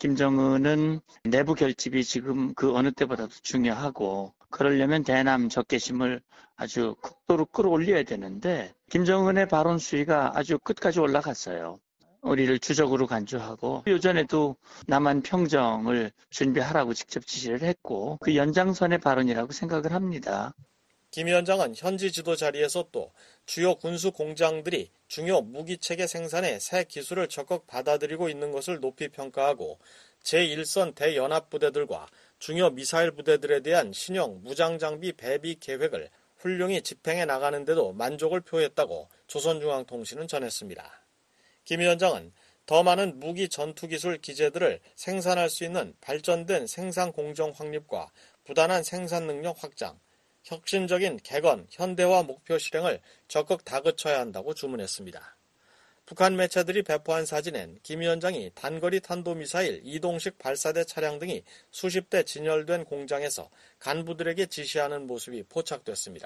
김정은은 내부 결집이 지금 그 어느 때보다도 중요하고 그러려면 대남 적개심을 아주 극도로 끌어올려야 되는데 김정은의 발언 수위가 아주 끝까지 올라갔어요. 우리를 주적으로 간주하고 요전에도 남한 평정을 준비하라고 직접 지시를 했고 그 연장선의 발언이라고 생각을 합니다. 김 위원장은 현지 지도 자리에서 또 주요 군수 공장들이 중요 무기체계 생산에 새 기술을 적극 받아들이고 있는 것을 높이 평가하고 제일 선 대연합부대들과 중요 미사일 부대들에 대한 신형 무장장비 배비 계획을 훌륭히 집행해 나가는데도 만족을 표했다고 조선중앙통신은 전했습니다. 김 위원장은 더 많은 무기 전투기술 기재들을 생산할 수 있는 발전된 생산 공정 확립과 부단한 생산 능력 확장, 혁신적인 개건, 현대화 목표 실행을 적극 다그쳐야 한다고 주문했습니다. 북한 매체들이 배포한 사진엔 김 위원장이 단거리 탄도미사일 이동식 발사대 차량 등이 수십 대 진열된 공장에서 간부들에게 지시하는 모습이 포착됐습니다.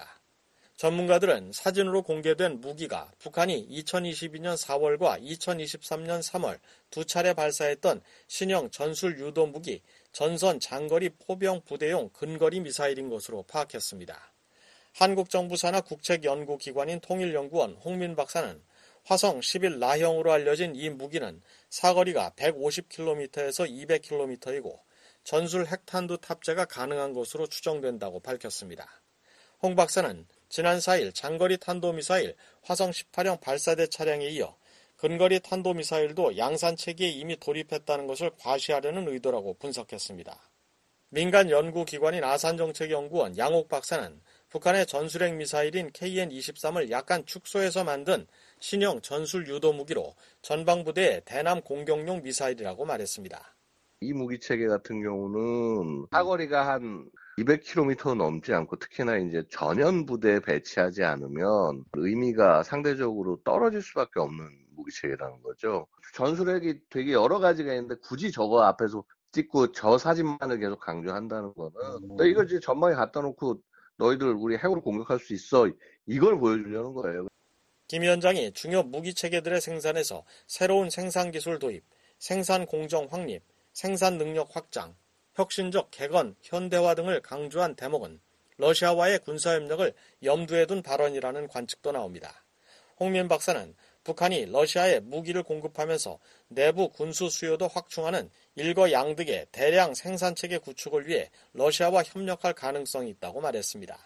전문가들은 사진으로 공개된 무기가 북한이 이천이십이년 사월과 이천이십삼년 삼월 두 차례 발사했던 신형 전술 유도 무기 전선 장거리 포병 부대용 근거리 미사일인 것으로 파악했습니다. 한국 정부 산하 국책연구기관인 통일연구원 홍민 박사는 화성 십일 라형으로 알려진 이 무기는 사거리가 백오십 킬로미터에서 이백 킬로미터이고 전술 핵탄두 탑재가 가능한 것으로 추정된다고 밝혔습니다. 홍 박사는 지난 사일 장거리 탄도미사일 화성 십팔형 발사대 차량에 이어 근거리 탄도미사일도 양산체계에 이미 돌입했다는 것을 과시하려는 의도라고 분석했습니다. 민간 연구기관인 아산정책연구원 양옥 박사는 북한의 전술핵 미사일인 케이엔 이십삼을 약간 축소해서 만든 신형 전술 유도 무기로 전방부대의 대남 공격용 미사일이라고 말했습니다. 이 무기체계 같은 경우는 사거리가 한 이백 킬로미터 넘지 않고 특히나 이제 전연 부대에 배치하지 않으면 의미가 상대적으로 떨어질 수밖에 없는 무기체계라는 거죠. 전술핵이 되게 여러 가지가 있는데 굳이 저거 앞에서 찍고 저 사진만을 계속 강조한다는 거는 너 이걸 이제 전방에 갖다 놓고 너희들 우리 핵으로 공격할 수 있어 이걸 보여주려는 거예요. 김 위원장이 중요 무기체계들의 생산에서 새로운 생산기술 도입, 생산 공정 확립, 생산 능력 확장, 혁신적 개건, 현대화 등을 강조한 대목은 러시아와의 군사협력을 염두에 둔 발언이라는 관측도 나옵니다. 홍민 박사는 북한이 러시아에 무기를 공급하면서 내부 군수 수요도 확충하는 일거양득의 대량 생산체계 구축을 위해 러시아와 협력할 가능성이 있다고 말했습니다.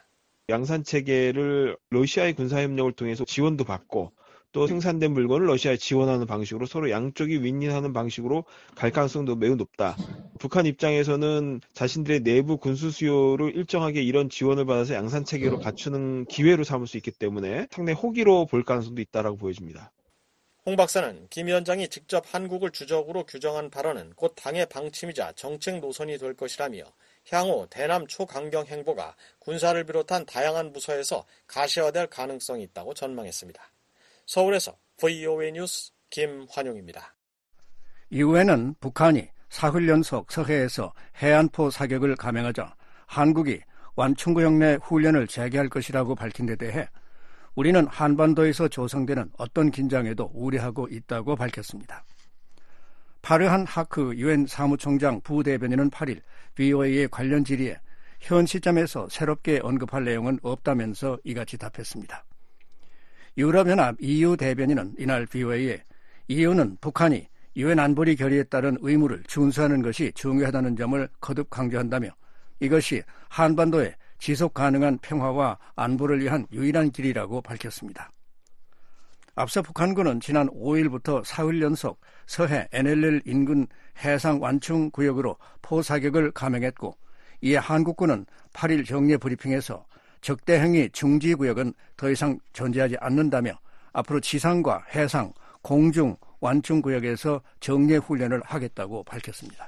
양산체계를 러시아의 군사협력을 통해서 지원도 받고 또 생산된 물건을 러시아에 지원하는 방식으로 서로 양쪽이 윈윈하는 방식으로 갈 가능성도 매우 높다. 북한 입장에서는 자신들의 내부 군수 수요를 일정하게 이런 지원을 받아서 양산체계로 갖추는 기회로 삼을 수 있기 때문에 상당히 호기로 볼 가능성도 있다라고 보여집니다. 홍 박사는 김 위원장이 직접 한국을 주적으로 규정한 발언은 곧 당의 방침이자 정책 노선이 될 것이라며 향후 대남 초강경 행보가 군사를 비롯한 다양한 부서에서 가시화될 가능성이 있다고 전망했습니다. 서울에서 브이오에이 뉴스 김환용입니다. 이후에는 북한이 사흘 연속 서해에서 해안포 사격을 감행하자 한국이 완충구역 내 훈련을 재개할 것이라고 밝힌 데 대해 우리는 한반도에서 조성되는 어떤 긴장에도 우려하고 있다고 밝혔습니다. 파르한 하크 유엔 사무총장 부대변인은 팔일 브이오에이의 관련 질의에 현 시점에서 새롭게 언급할 내용은 없다면서 이같이 답했습니다. 유럽연합 이유 대변인은 이날 브이오에이에 이유는 북한이 유엔 안보리 결의에 따른 의무를 준수하는 것이 중요하다는 점을 거듭 강조한다며 이것이 한반도의 지속 가능한 평화와 안보를 위한 유일한 길이라고 밝혔습니다. 앞서 북한군은 지난 오일부터 사흘 연속 서해 엔엘엘 인근 해상 완충 구역으로 포사격을 감행했고 이에 한국군은 팔일 정례 브리핑에서 적대 행위 중지 구역은 더 이상 존재하지 않는다며 앞으로 지상과 해상, 공중 완충 구역에서 정례 훈련을 하겠다고 밝혔습니다.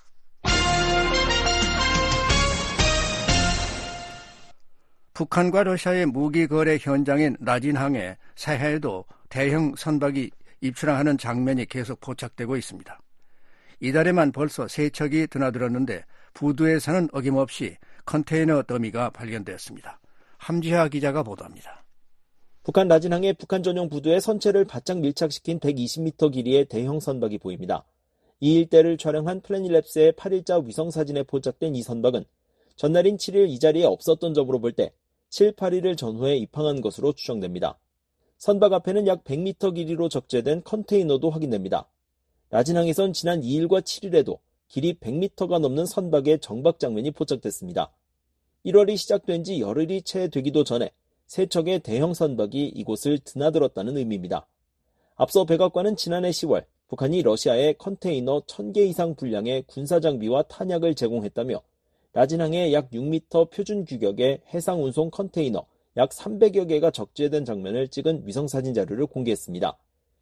북한과 러시아의 무기 거래 현장인 라진항에 새해에도 대형 선박이 입출항하는 장면이 계속 포착되고 있습니다. 이달에만 벌써 세 척이 드나들었는데 부두에서는 어김없이 컨테이너 더미가 발견되었습니다. 함지하 기자가 보도합니다. 북한 라진항의 북한 전용 부두에 선체를 바짝 밀착시킨 백이십 미터 길이의 대형 선박이 보입니다. 이 일대를 촬영한 플래닛랩스의 팔일자 위성사진에 포착된 이 선박은 전날인 칠일 이 자리에 없었던 점으로 볼 때 칠, 팔일을 전후에 입항한 것으로 추정됩니다. 선박 앞에는 약 백 미터 길이로 적재된 컨테이너도 확인됩니다. 라진항에선 지난 이일과 칠일에도 길이 백 미터가 넘는 선박의 정박 장면이 포착됐습니다. 일월이 시작된 지 열흘이 채 되기도 전에 세 척의 대형 선박이 이곳을 드나들었다는 의미입니다. 앞서 백악관은 지난해 시월 북한이 러시아에 컨테이너 천 개 이상 분량의 군사장비와 탄약을 제공했다며 라진항에 약 육 미터 표준 규격의 해상운송 컨테이너 약 삼백여 개가 적재된 장면을 찍은 위성사진 자료를 공개했습니다.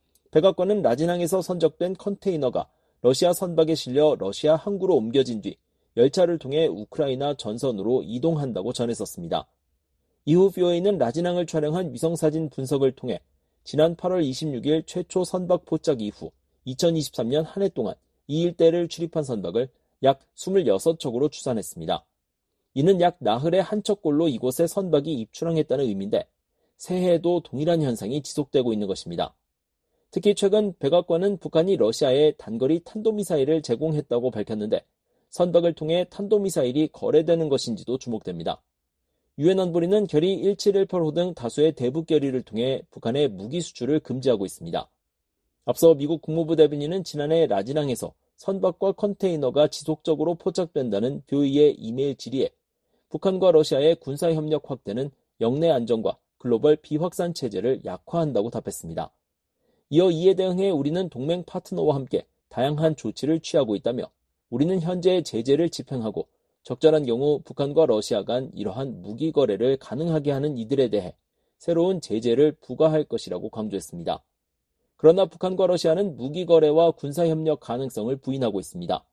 백악관은 라진항에서 선적된 컨테이너가 러시아 선박에 실려 러시아 항구로 옮겨진 뒤 열차를 통해 우크라이나 전선으로 이동한다고 전했었습니다. 이후 비오에이는 라진항을 촬영한 위성사진 분석을 통해 지난 팔월 이십육일 최초 선박 포착 이후 이천이십삼 년 한 해 동안 이 일대를 출입한 선박을 약 이십육 척으로 추산했습니다. 이는 약 나흘에 한 척꼴로 이곳에 선박이 입출항했다는 의미인데 새해에도 동일한 현상이 지속되고 있는 것입니다. 특히 최근 백악관은 북한이 러시아에 단거리 탄도미사일을 제공했다고 밝혔는데 선박을 통해 탄도미사일이 거래되는 것인지도 주목됩니다. 유엔 안보리는 결의 일칠일팔 호 등 다수의 대북 결의를 통해 북한의 무기 수출을 금지하고 있습니다. 앞서 미국 국무부 대변인은 지난해 라진항에서 선박과 컨테이너가 지속적으로 포착된다는 비오이의 이메일 질의에 북한과 러시아의 군사협력 확대는 영내 안정과 글로벌 비확산 체제를 약화한다고 답했습니다. 이어 이에 대응해 우리는 동맹 파트너와 함께 다양한 조치를 취하고 있다며 우리는 현재 제재를 집행하고 적절한 경우 북한과 러시아 간 이러한 무기 거래를 가능하게 하는 이들에 대해 새로운 제재를 부과할 것이라고 강조했습니다. 그러나 북한과 러시아는 무기 거래와 군사협력 가능성을 부인하고 있습니다.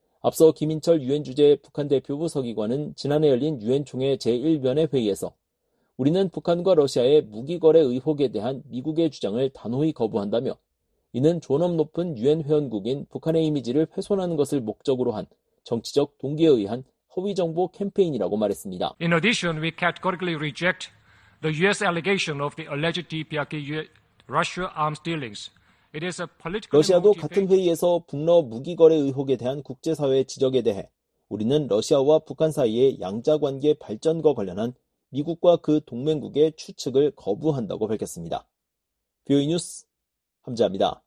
앞서 김인철 유엔 주재 북한 대표부 서기관은 지난해 열린 유엔 총회 제일 변회 회의에서 우리는 북한과 러시아의 무기 거래 의혹에 대한 미국의 주장을 단호히 거부한다며 이는 존엄 높은 유엔 회원국인 북한의 이미지를 훼손하는 것을 목적으로 한 정치적 동기에 의한 허위 정보 캠페인이라고 말했습니다. In addition, we categorically reject the U S allegation of the alleged 디피아케이 Russia arms dealings. It is a political 러시아도 같은 회의에서 북러 무기 거래 의혹에 대한 국제사회의 지적에 대해 우리는 러시아와 북한 사이의 양자관계 발전과 관련한 미국과 그 동맹국의 추측을 거부한다고 밝혔습니다. 비오이 뉴스 함재합니다.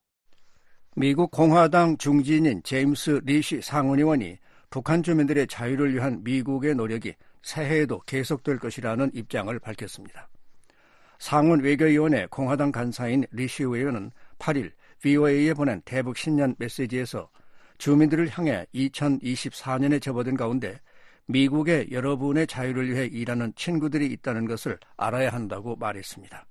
미국 공화당 중진인 제임스 리시 상원의원이 북한 주민들의 자유를 위한 미국의 노력이 새해에도 계속될 것이라는 입장을 밝혔습니다. 상원 외교위원회 공화당 간사인 리시 의원은 팔일 브이오에이에 보낸 대북 신년 메시지에서 주민들을 향해 이천이십사 년에 접어든 가운데 미국의 여러분의 자유를 위해 일하는 친구들이 있다는 것을 알아야 한다고 말했습니다.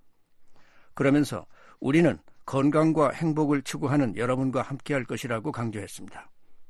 그러면서 우리는 건강과 행복을 추구하는 여러분과 함께할 것이라고 강조했습니다.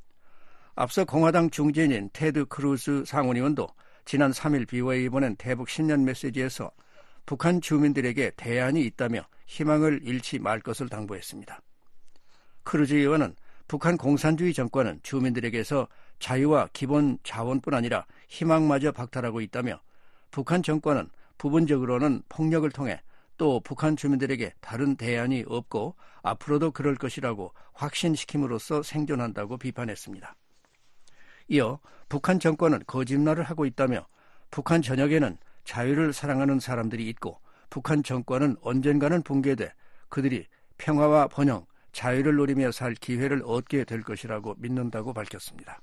앞서 공화당 중진인 테드 크루즈 상원의원도 지난 삼일 브이오에이에 보낸 대북 신년 메시지에서 북한 주민들에게 대안이 있다며 희망을 잃지 말 것을 당부했습니다. 크루즈 의원은 북한 공산주의 정권은 주민들에게서 자유와 기본 자원뿐 아니라 희망마저 박탈하고 있다며 북한 정권은 부분적으로는 폭력을 통해 또 북한 주민들에게 다른 대안이 없고 앞으로도 그럴 것이라고 확신시킴으로써 생존한다고 비판했습니다. 이어 북한 정권은 거짓말을 하고 있다며 북한 전역에는 자유를 사랑하는 사람들이 있고 북한 정권은 언젠가는 붕괴돼 그들이 평화와 번영, 자유를 누리며 살 기회를 얻게 될 것이라고 믿는다고 밝혔습니다.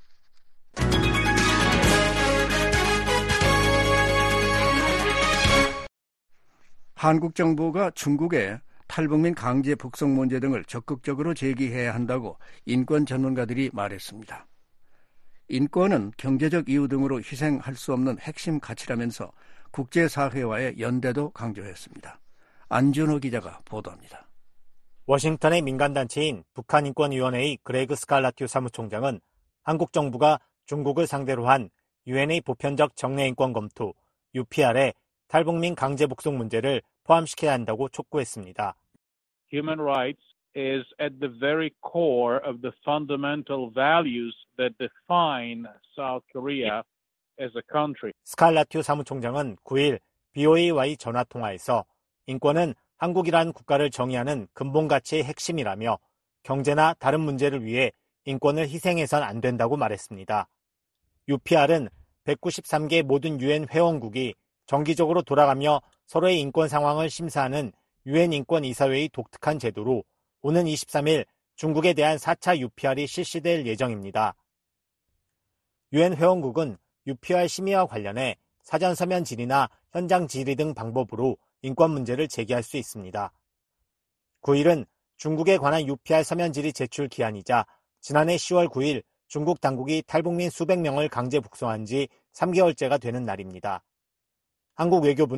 한국 정부가 중국에 탈북민 강제 북송 문제 등을 적극적으로 제기해야 한다고 인권 전문가들이 말했습니다. 인권은 경제적 이유 등으로 희생할 수 없는 핵심 가치라면서 국제사회와의 연대도 강조했습니다. 안준호 기자가 보도합니다. 워싱턴의 민간단체인 북한인권위원회의 그레그 스칼라튜 사무총장은 한국 정부가 중국을 상대로 한 유엔의 보편적 정례인권 검토 유피알에 탈북민 강제 북송 문제를 포함시켜야 한다고 촉구했습니다. Human rights is at the very core of the fundamental values that define South Korea as a country. 스칼라튜 사무총장은 구일 브이오에이와의 전화통화에서 인권은 한국이라는 국가를 정의하는 근본 가치의 핵심이라며 경제나 다른 문제를 위해 인권을 희생해선 안 된다고 말했습니다. 유피알은 백구십삼 개 모든 유엔 회원국이 정기적으로 돌아가며 서로의 인권 상황을 심사하는 유엔 인권이사회의 독특한 제도로 오는 이십삼일 중국에 대한 사 차 유피알이 실시될 예정입니다. 유엔 회원국은 유피알 심의와 관련해 사전 서면 질의나 현장 질의 등 방법으로 인권 문제를 제기할 수 있습니다. 구일은 중국에 관한 유피알 서면 질의 제출 기한이자 지난해 시월 구일 중국 당국이 탈북민 수백 명을 강제 북송한 지 삼 개월째가 되는 날입니다. 한국 외교부는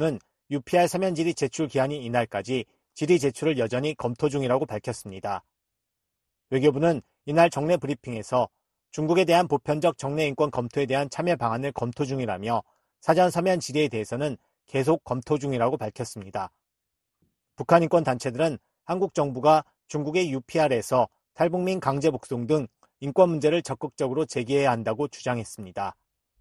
유피알 서면 질의 제출 기한인 이날까지 질의 제출을 여전히 검토 중이라고 밝혔습니다. 외교부는 이날 정례 브리핑에서 중국에 대한 보편적 정례 인권 검토에 대한 참여 방안을 검토 중이라며 사전 서면 질의에 대해서는 계속 검토 중이라고 밝혔습니다. 북한 인권 단체들은 한국 정부가 중국의 유피알에서 탈북민 강제 북송 등 인권 문제를 적극적으로 제기해야 한다고 주장했습니다.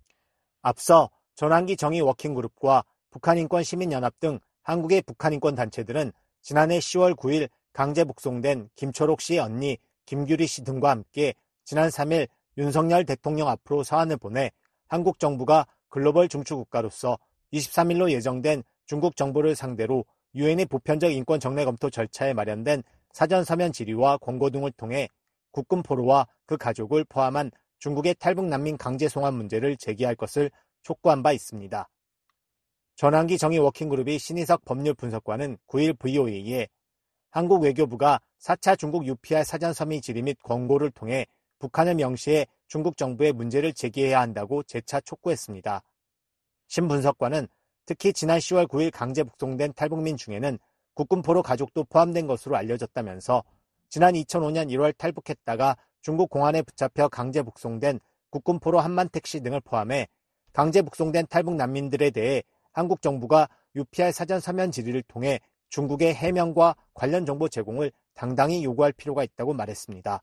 앞서 전환기 정의 워킹그룹과 북한인권시민연합 등 한국의 북한인권 단체들은 지난해 시월 구일 강제 북송된 김초록 씨의 언니 김규리 씨 등과 함께 지난 삼일 윤석열 대통령 앞으로 서한을 보내 한국 정부가 글로벌 중추국가로서 이십삼일로 예정된 중국 정부를 상대로 유엔의 보편적 인권 정례 검토 절차에 마련된 사전 서면 질의와 권고 등을 통해 국군 포로와 그 가족을 포함한 중국의 탈북 난민 강제 송환 문제를 제기할 것을 촉구한 바 있습니다. 전환기 정의 워킹그룹의 신희석 법률 분석관은 구일 브이오에이에 한국 외교부가 사 차 중국 유피알 사전 서면 질의 및 권고를 통해 북한을 명시해 중국 정부에 문제를 제기해야 한다고 재차 촉구했습니다. 신 분석관은 특히 지난 시월 구일 강제 북송된 탈북민 중에는 국군 포로 가족도 포함된 것으로 알려졌다면서 지난 이천오년 일월 탈북했다가 중국 공안에 붙잡혀 강제 북송된 국군 포로 한만택 씨 등을 포함해 강제 북송된 탈북 난민들에 대해 한국 정부가 유피알 사전 서면 질의를 통해 중국의 해명과 관련 정보 제공을 당당히 요구할 필요가 있다고 말했습니다.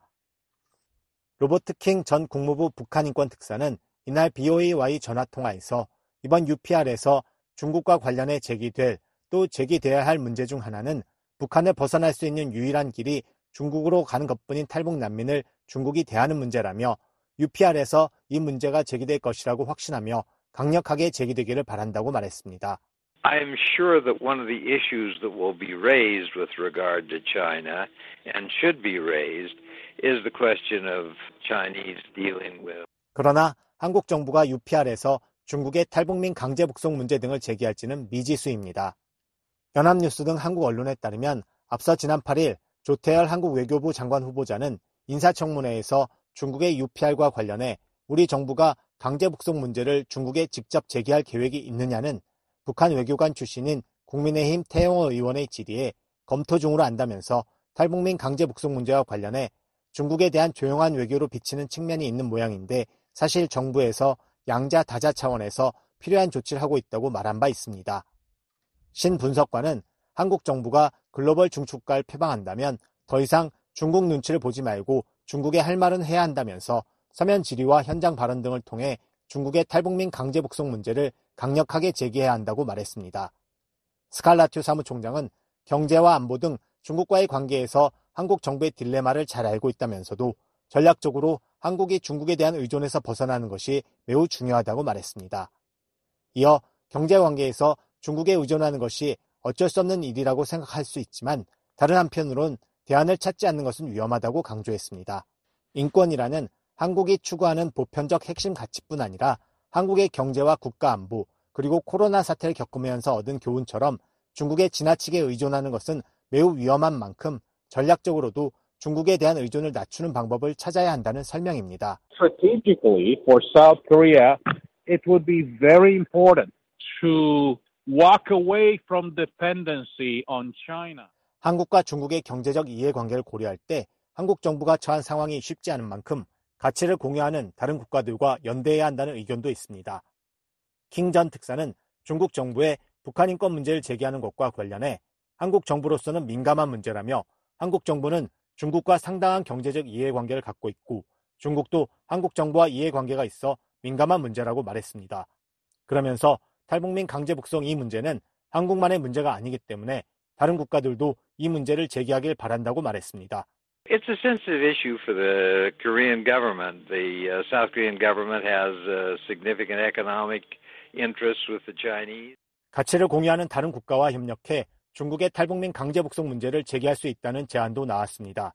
로버트 킹 전 국무부 북한인권 특사는 이날 브이오에이와의 전화통화에서 이번 유피알에서 중국과 관련해 제기될 또 제기돼야 할 문제 중 하나는 북한을 벗어날 수 있는 유일한 길이 중국으로 가는 것뿐인 탈북 난민을 중국이 대하는 문제라며 유피알에서 이 문제가 제기될 것이라고 확신하며 강력하게 제기되기를 바란다고 말했습니다. I am sure that one of the issues that will be raised with regard to China and should be raised is the question of Chinese dealing with. 그러나 한국 정부가 유피알에서 중국의 탈북민 강제 북송 문제 등을 제기할지는 미지수입니다. 연합뉴스 등 한국 언론에 따르면 앞서 지난 팔일 조태열 한국 외교부 장관 후보자는 인사청문회에서 중국의 유피알과 관련해 우리 정부가 강제 북송 문제를 중국에 직접 제기할 계획이 있느냐는 북한 외교관 출신인 국민의힘 태영호 의원의 질의에 검토 중으로 안다면서 탈북민 강제 북송 문제와 관련해 중국에 대한 조용한 외교로 비치는 측면이 있는 모양인데 사실 정부에서 양자 다자 차원에서 필요한 조치를 하고 있다고 말한 바 있습니다. 신 분석관은 한국 정부가 글로벌 중추국가를 표방한다면 더 이상 중국 눈치를 보지 말고 중국에 할 말은 해야 한다면서 서면 질의와 현장 발언 등을 통해 중국의 탈북민 강제 북송 문제를 강력하게 제기해야 한다고 말했습니다. 스칼라튜 사무총장은 경제와 안보 등 중국과의 관계에서 한국 정부의 딜레마를 잘 알고 있다면서도 전략적으로 한국이 중국에 대한 의존에서 벗어나는 것이 매우 중요하다고 말했습니다. 이어 경제관계에서 중국에 의존하는 것이 어쩔 수 없는 일이라고 생각할 수 있지만 다른 한편으론 대안을 찾지 않는 것은 위험하다고 강조했습니다. 인권이라는 한국이 추구하는 보편적 핵심 가치뿐 아니라 한국의 경제와 국가 안보 그리고 코로나 사태를 겪으면서 얻은 교훈처럼 중국에 지나치게 의존하는 것은 매우 위험한 만큼 전략적으로도 중국에 대한 의존을 낮추는 방법을 찾아야 한다는 설명입니다. Strategically, for South Korea, it would be very important to walk away from dependency on China. 한국과 중국의 경제적 이해관계를 고려할 때 한국 정부가 처한 상황이 쉽지 않은 만큼 가치를 공유하는 다른 국가들과 연대해야 한다는 의견도 있습니다. 킹 전 특사는 중국 정부에 북한 인권 문제를 제기하는 것과 관련해 한국 정부로서는 민감한 문제라며 한국 정부는 중국과 상당한 경제적 이해관계를 갖고 있고 중국도 한국 정부와 이해관계가 있어 민감한 문제라고 말했습니다. 그러면서 탈북민 강제 북송 이 문제는 한국만의 문제가 아니기 때문에 다른 국가들도 이 문제를 제기하길 바란다고 말했습니다. It's a sensitive issue for the Korean government. The uh, South Korean government has uh, significant economic interests with the Chinese. 가치를 공유하는 다른 국가와 협력해 중국의 탈북민 강제 북송 문제를 제기할 수 있다는 제안도 나왔습니다.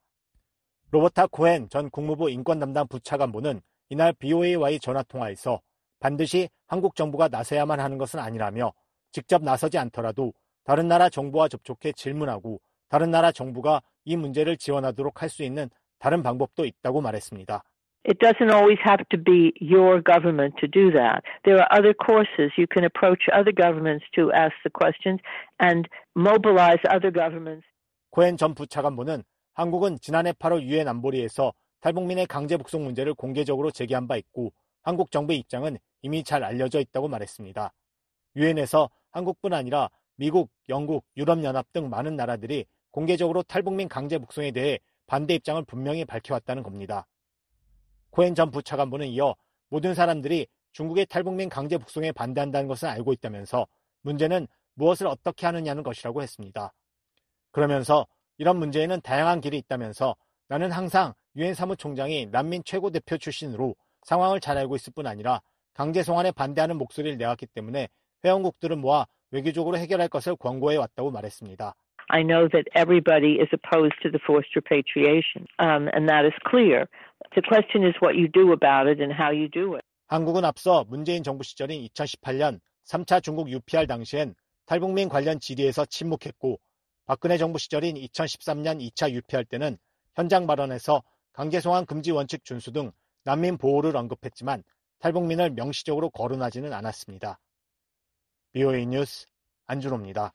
로버타 코헨 전 국무부 인권 담당 부차관보는 이날 브이오에이와의 전화통화에서 반드시 한국 정부가 나서야만 하는 것은 아니라며 직접 나서지 않더라도 다른 나라 정부와 접촉해 질문하고 다른 나라 정부가 이 문제를 지원하도록 할 수 있는 다른 방법도 있다고 말했습니다. It doesn't always have to be your government to do that. There are other courses. You can approach other governments to ask the questions and mobilize other governments. 코엔 전 부차관보는 한국은 지난해 팔월 유엔 안보리에서 탈북민의 강제 북송 문제를 공개적으로 제기한 바 있고 한국 정부의 입장은 이미 잘 알려져 있다고 말했습니다. 유엔에서 한국뿐 아니라 미국, 영국, 유럽연합 등 많은 나라들이 공개적으로 탈북민 강제 북송에 대해 반대 입장을 분명히 밝혀왔다는 겁니다. 코엔 전 부차관보는 이어 모든 사람들이 중국의 탈북민 강제 북송에 반대한다는 것은 알고 있다면서 문제는 무엇을 어떻게 하느냐는 것이라고 했습니다. 그러면서 이런 문제에는 다양한 길이 있다면서 나는 항상 유엔 사무총장이 난민 최고 대표 출신으로 상황을 잘 알고 있을 뿐 아니라 강제 송환에 반대하는 목소리를 내왔기 때문에 회원국들을 모아 외교적으로 해결할 것을 권고해 왔다고 말했습니다. I know that everybody is opposed to the forced repatriation, um, and that is clear. The question is what you do about it and how you do it. 한국은 앞서 문재인 정부 시절인 이천십팔 년 삼 차 중국 유피알 당시엔 탈북민 관련 질의에서 침묵했고 박근혜 정부 시절인 이천십삼 년 이 차 유피알 때는 현장 발언에서 강제 송환 금지 원칙 준수 등 난민 보호를 언급했지만 탈북민을 명시적으로 거론하지는 않았습니다. 비오에이 뉴스 안준호입니다.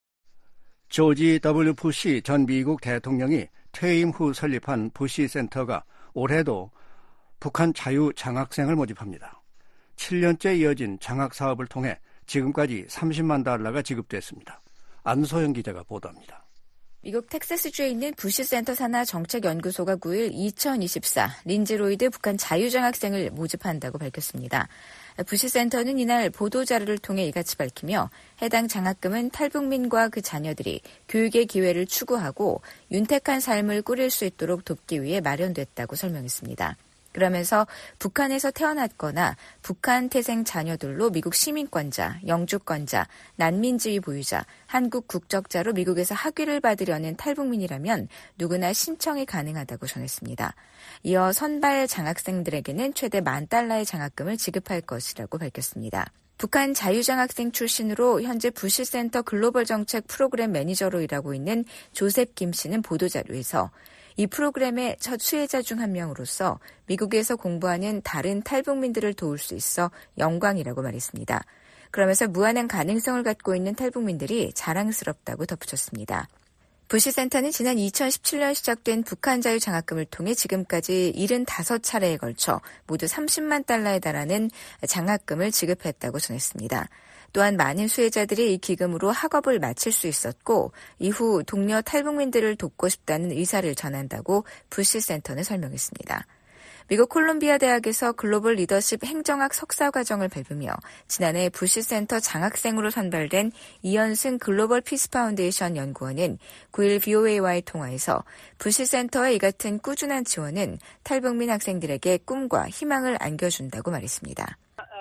조지 더블유 부시 전 미국 대통령이 퇴임 후 설립한 부시 센터가 올해도 북한 자유 장학생을 모집합니다. 칠 년째 이어진 장학 사업을 통해 지금까지 삼십만 달러가 지급됐습니다. 안소영 기자가 보도합니다. 미국 텍사스주에 있는 부시 센터 산하 정책연구소가 구일 이천이십사 린즈로이드 북한 자유장학생을 모집한다고 밝혔습니다. 부시 센터는 이날 보도자료를 통해 이같이 밝히며 해당 장학금은 탈북민과 그 자녀들이 교육의 기회를 추구하고 윤택한 삶을 꾸릴 수 있도록 돕기 위해 마련됐다고 설명했습니다. 그러면서 북한에서 태어났거나 북한 태생 자녀들로 미국 시민권자, 영주권자, 난민지위 보유자, 한국 국적자로 미국에서 학위를 받으려는 탈북민이라면 누구나 신청이 가능하다고 전했습니다. 이어 선발 장학생들에게는 최대 만 달러의 장학금을 지급할 것이라고 밝혔습니다. 북한 자유장학생 출신으로 현재 부시센터 글로벌 정책 프로그램 매니저로 일하고 있는 조셉 김 씨는 보도자료에서 이 프로그램의 첫 수혜자 중 한 명으로서 미국에서 공부하는 다른 탈북민들을 도울 수 있어 영광이라고 말했습니다. 그러면서 무한한 가능성을 갖고 있는 탈북민들이 자랑스럽다고 덧붙였습니다. 부시센터는 지난 이천십칠 년 시작된 북한 자유 장학금을 통해 지금까지 칠십오 차례에 걸쳐 모두 삼십만 달러에 달하는 장학금을 지급했다고 전했습니다. 또한 많은 수혜자들이 이 기금으로 학업을 마칠 수 있었고 이후 동료 탈북민들을 돕고 싶다는 의사를 전한다고 부시센터는 설명했습니다. 미국 콜롬비아 대학에서 글로벌 리더십 행정학 석사 과정을 밟으며 지난해 부시센터 장학생으로 선발된 이현승 글로벌 피스 파운데이션 연구원은 구일 비오에이와의 통화에서 부시센터의 이 같은 꾸준한 지원은 탈북민 학생들에게 꿈과 희망을 안겨준다고 말했습니다.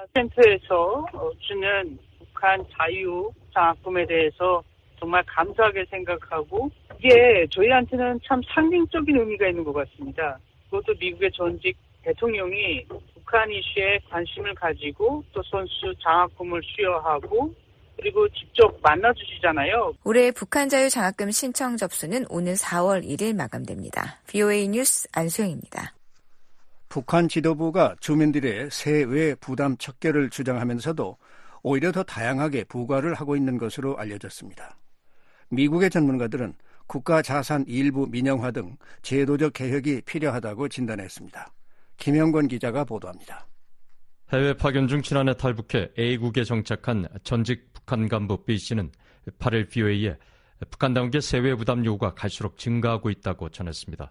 센터에서 주는 북한 자유 장학금에 대해서 정말 감사하게 생각하고 이게 저희한테는 참 상징적인 의미가 있는 것 같습니다. 그것도 미국의 전직 대통령이 북한 이슈에 관심을 가지고 또 선수 장학금을 수여하고 그리고 직접 만나주시잖아요. 올해 북한 자유 장학금 신청 접수는 오는 사월 일일 마감됩니다. 비오에이 뉴스 안수영입니다. 북한 지도부가 주민들의 세외 부담 척결을 주장하면서도 오히려 더 다양하게 부과를 하고 있는 것으로 알려졌습니다. 미국의 전문가들은 국가 자산 일부 민영화 등 제도적 개혁이 필요하다고 진단했습니다. 김영권 기자가 보도합니다. 해외 파견 중 지난해 탈북해 A국에 정착한 전직 북한 간부 B씨는 팔일 비오에이에 북한 당국의 세외 부담 요구가 갈수록 증가하고 있다고 전했습니다.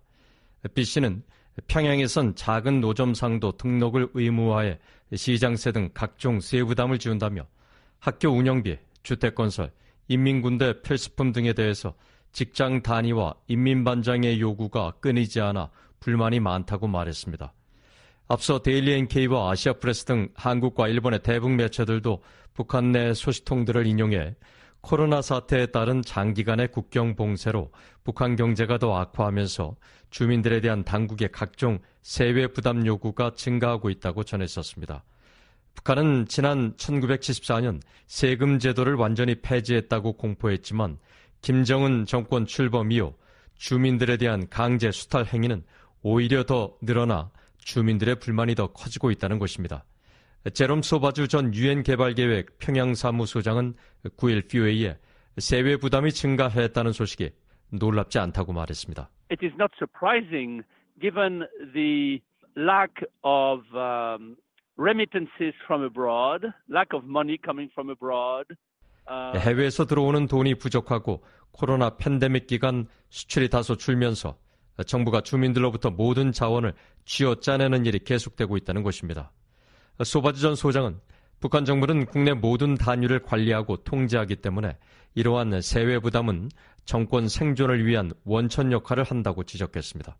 B씨는 평양에선 작은 노점상도 등록을 의무화해 시장세 등 각종 세부담을 지운다며 학교 운영비, 주택건설, 인민군대 필수품 등에 대해서 직장 단위와 인민반장의 요구가 끊이지 않아 불만이 많다고 말했습니다. 앞서 데일리 엔케이와 아시아프레스 등 한국과 일본의 대북 매체들도 북한 내 소식통들을 인용해 코로나 사태에 따른 장기간의 국경 봉쇄로 북한 경제가 더 악화하면서 주민들에 대한 당국의 각종 세외 부담 요구가 증가하고 있다고 전했었습니다. 북한은 지난 천구백칠십사 년 세금 제도를 완전히 폐지했다고 공포했지만 김정은 정권 출범 이후 주민들에 대한 강제 수탈 행위는 오히려 더 늘어나 주민들의 불만이 더 커지고 있다는 것입니다. 제롬 소바주 전 유엔 개발계획 평양사무소장은 구일 비오에이에 세외 부담이 증가했다는 소식이 놀랍지 않다고 말했습니다. It is not surprising given the lack of um, remittances from abroad, lack of money coming from abroad. Uh... 해외에서 들어오는 돈이 부족하고 코로나 팬데믹 기간 수출이 다소 줄면서 정부가 주민들로부터 모든 자원을 쥐어짜내는 일이 계속되고 있다는 것입니다. 소바주 전 소장은 북한 정부는 국내 모든 단위를 관리하고 통제하기 때문에 이러한 세외 부담은 정권 생존을 위한 원천 역할을 한다고 지적했습니다.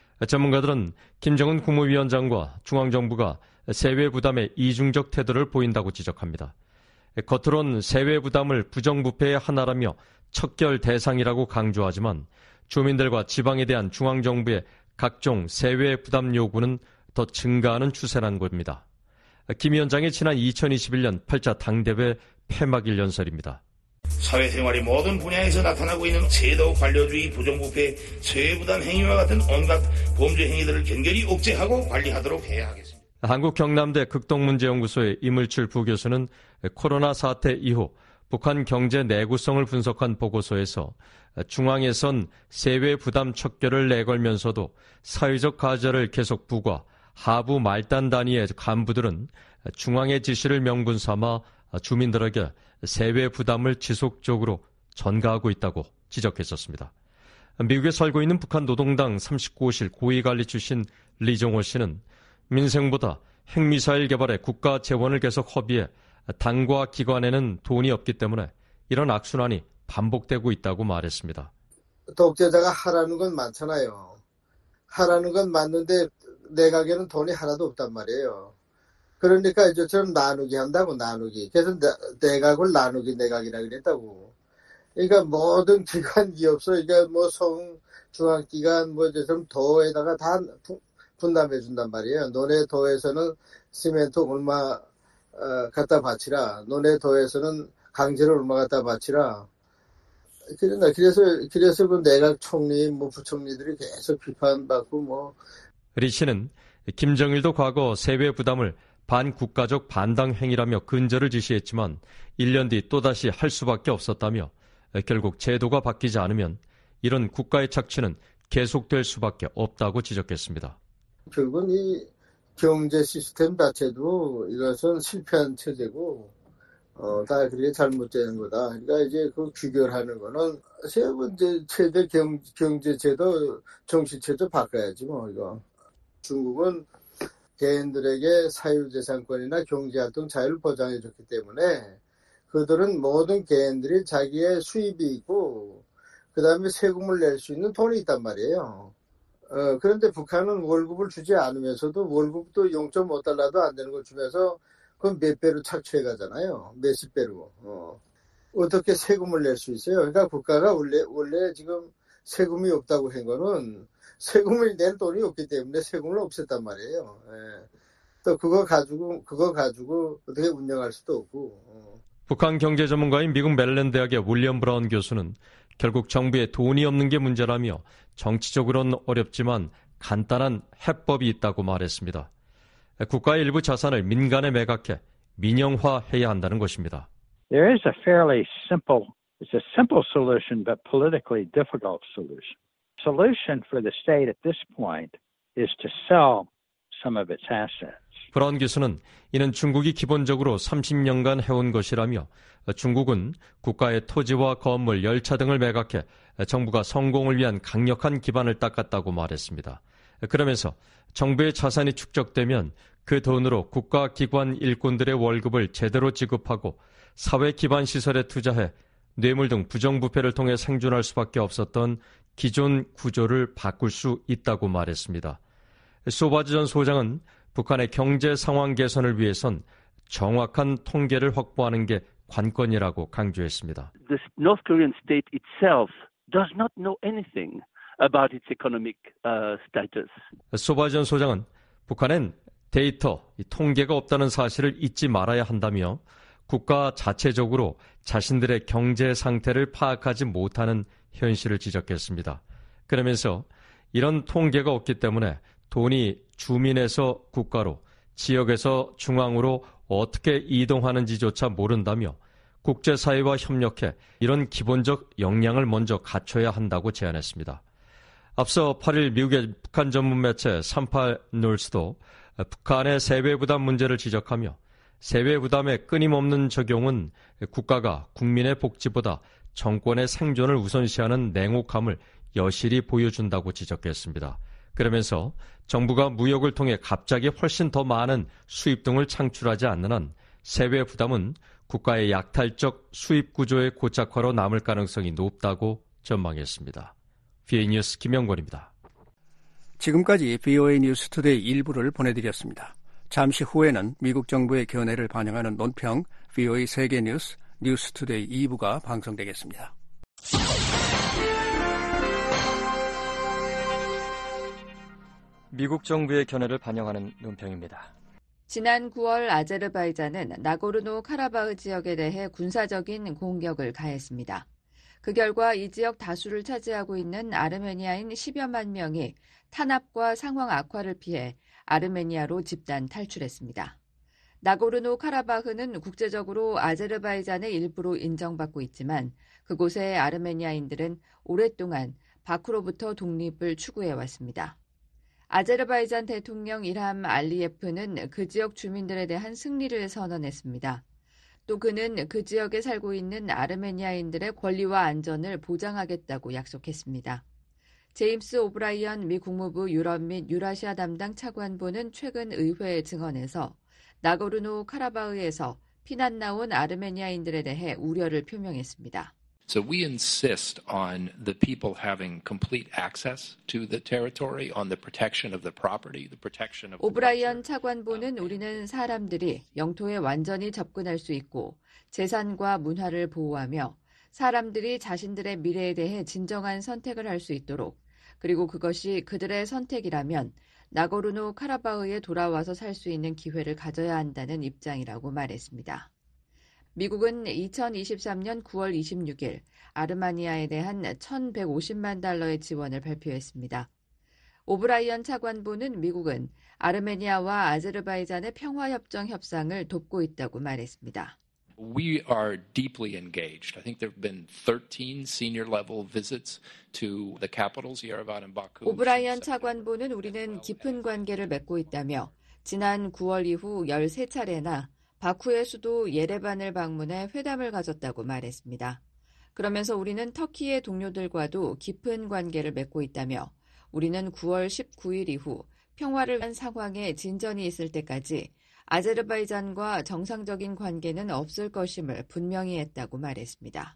전문가들은 김정은 국무위원장과 중앙정부가 세외 부담에 이중적 태도를 보인다고 지적합니다. 겉으론 세외 부담을 부정부패의 하나라며 척결 대상이라고 강조하지만 주민들과 지방에 대한 중앙정부의 각종 세외 부담 요구는 더 증가하는 추세라는 겁니다. 김 위원장의 지난 이천이십일 년 팔 차 당대회 폐막일 연설입니다. 사회생활의 모든 분야에서 나타나고 있는 제도 관료주의, 부정부패, 세외부담 행위와 같은 온갖 범죄 행위들을 견결히 억제하고 관리하도록 해야 하겠습니다. 한국 경남대 극동문제연구소의 이물출 부교수는 코로나 사태 이후 북한 경제 내구성을 분석한 보고서에서 중앙에선 세외 부담 척결을 내걸면서도 사회적 가절을 계속 부과 하부 말단 단위의 간부들은 중앙의 지시를 명분 삼아 주민들에게 세외 부담을 지속적으로 전가하고 있다고 지적했었습니다. 미국에 살고 있는 북한 노동당 삼십구 호실 고위관리 출신 리종호 씨는 민생보다 핵미사일 개발에 국가 재원을 계속 허비해 당과 기관에는 돈이 없기 때문에 이런 악순환이 반복되고 있다고 말했습니다. 독재자가 하라는 건 많잖아요. 하라는 건 맞는데 내각에는 돈이 하나도 없단 말이에요. 그러니까 이제처럼 나누기 한다고 나누기. 그래서 내각을 나누기 내각이라 그랬다고. 그러니까 모든 기관 기업소, 그러니까 뭐 성, 중앙기관, 뭐 이제처럼 도에다가 다 분담해 준단 말이에요. 너네 도에서는 시멘트 얼마 어, 갖다 바치라. 너네 도에서는 강제로 얼마 갖다 바치라. 그래서 그래서 그 내각 총리, 뭐 부총리들이 계속 비판받고 뭐. 리 씨는 김정일도 과거 세외 부담을 반국가적 반당 행위라며 근절을 지시했지만 일 년 뒤 또다시 할 수밖에 없었다며 결국 제도가 바뀌지 않으면 이런 국가의 착취는 계속될 수밖에 없다고 지적했습니다. 결국은 이 경제 시스템 자체도 이것은 실패한 체제고 어, 다 그렇게 잘못되는 거다. 그러니까 이제 그 규결하는 거는 세 번째 최대 경, 경제제도, 정치체도 바꿔야지 뭐 이거. 중국은 개인들에게 사유재산권이나 경제활동 자유를 보장해줬기 때문에 그들은 모든 개인들이 자기의 수입이 있고 그 다음에 세금을 낼 수 있는 돈이 있단 말이에요. 어, 그런데 북한은 월급을 주지 않으면서도 월급도 영 점 오 달러도 안 되는 걸 주면서 그건 몇 배로 착취해 가잖아요. 몇십 배로. 어. 어떻게 세금을 낼 수 있어요? 그러니까 국가가 원래, 원래 지금 세금이 없다고 한 거는 세금을 낼 돈이 없기 때문에 세금을 없앴단 말이에요. 예. 또 그거 가지고, 그거 가지고 어떻게 운영할 수도 없고. 어. 북한 경제 전문가인 미국 메릴랜드 대학의 윌리엄 브라운 교수는 결국 정부에 돈이 없는 게 문제라며 정치적으로는 어렵지만 간단한 해법이 있다고 말했습니다. 국가의 일부 자산을 민간에 매각해 민영화해야 한다는 것입니다. There is a fairly simple, it's a simple solution, but politically difficult solution. Solution for the state at this point is to sell some of its assets. 브라운 교수는 이는 중국이 기본적으로 삼십 년간 해온 것이라며 중국은 국가의 토지와 건물, 열차 등을 매각해 정부가 성공을 위한 강력한 기반을 닦았다고 말했습니다. 그러면서 정부의 자산이 축적되면 그 돈으로 국가기관 일꾼들의 월급을 제대로 지급하고 사회 기반 시설에 투자해 뇌물 등 부정부패를 통해 생존할 수밖에 없었던 기존 구조를 바꿀 수 있다고 말했습니다. 소바주 전 소장은 북한의 경제 상황 개선을 위해선 정확한 통계를 확보하는 게 관건이라고 강조했습니다. The North Korean state itself does not know anything about its economic uh, status. 소바주 전 소장은 북한엔 데이터, 통계가 없다는 사실을 잊지 말아야 한다며 국가 자체적으로 자신들의 경제 상태를 파악하지 못하는 현실을 지적했습니다. 그러면서 이런 통계가 없기 때문에 돈이 주민에서 국가로, 지역에서 중앙으로 어떻게 이동하는지조차 모른다며 국제사회와 협력해 이런 기본적 역량을 먼저 갖춰야 한다고 제안했습니다. 앞서 팔 일 미국의 북한 전문 매체 삼십팔 뉴스도 북한의 세배 부담 문제를 지적하며 세배 부담의 끊임없는 적용은 국가가 국민의 복지보다 정권의 생존을 우선시하는 냉혹함을 여실히 보여준다고 지적했습니다. 그러면서 정부가 무역을 통해 갑자기 훨씬 더 많은 수입 등을 창출하지 않는 한 세배 부담은 국가의 약탈적 수입 구조의 고착화로 남을 가능성이 높다고 전망했습니다. 비오에이 뉴스 김영권입니다. 지금까지 비오에이 뉴스 투데이 일부를 보내드렸습니다. 잠시 후에는 미국 정부의 견해를 반영하는 논평 비오에이 세계뉴스 뉴스 투데이 이 부가 방송되겠습니다. 미국 정부의 견해를 반영하는 논평입니다. 지난 구월 아제르바이잔은 나고르노 카라바흐 지역에 대해 군사적인 공격을 가했습니다. 그 결과 이 지역 다수를 차지하고 있는 아르메니아인 십여만 명이 탄압과 상황 악화를 피해 아르메니아로 집단 탈출했습니다. 나고르노 카라바흐는 국제적으로 아제르바이잔의 일부로 인정받고 있지만 그곳의 아르메니아인들은 오랫동안 바쿠로부터 독립을 추구해왔습니다. 아제르바이잔 대통령 일함 알리예프는 그 지역 주민들에 대한 승리를 선언했습니다. 또 그는 그 지역에 살고 있는 아르메니아인들의 권리와 안전을 보장하겠다고 약속했습니다. 제임스 오브라이언 미 국무부 유럽 및 유라시아 담당 차관보는 최근 의회 증언에서 나고르노 카라바흐에서 피난 나온 아르메니아인들에 대해 우려를 표명했습니다. So we insist on the people having complete access to the territory, on the protection of the property, the protection of. 오브라이언 차관보는 우리는 사람들이 영토에 완전히 접근할 수 있고 재산과 문화를 보호하며 사람들이 자신들의 미래에 대해 진정한 선택을 할 수 있도록 그리고 그것이 그들의 선택이라면 나고르노 카라바흐에 돌아와서 살 수 있는 기회를 가져야 한다는 입장이라고 말했습니다. 미국은 이천이십삼 년 구월 이십육일 아르메니아에 대한 천백오십만 달러의 지원을 발표했습니다. 오브라이언 차관보는 미국은 아르메니아와 아제르바이잔의 평화협정 협상을 돕고 있다고 말했습니다. We are deeply engaged. I think there have been thirteen senior level visits to the capitals, Yerevan and Baku. 오브라이언 차관보는 우리는 깊은 관계를 맺고 있다며 지난 구월 이후 열세 차례나 바쿠의 수도 예레반을 방문해 회담을 가졌다고 말했습니다. 그러면서 우리는 터키의 동료들과도 깊은 관계를 맺고 있다며 우리는 구월 십구일 이후 평화를 위한 상황에 진전이 있을 때까지 아제르바이잔과 정상적인 관계는 없을 것임을 분명히 했다고 말했습니다.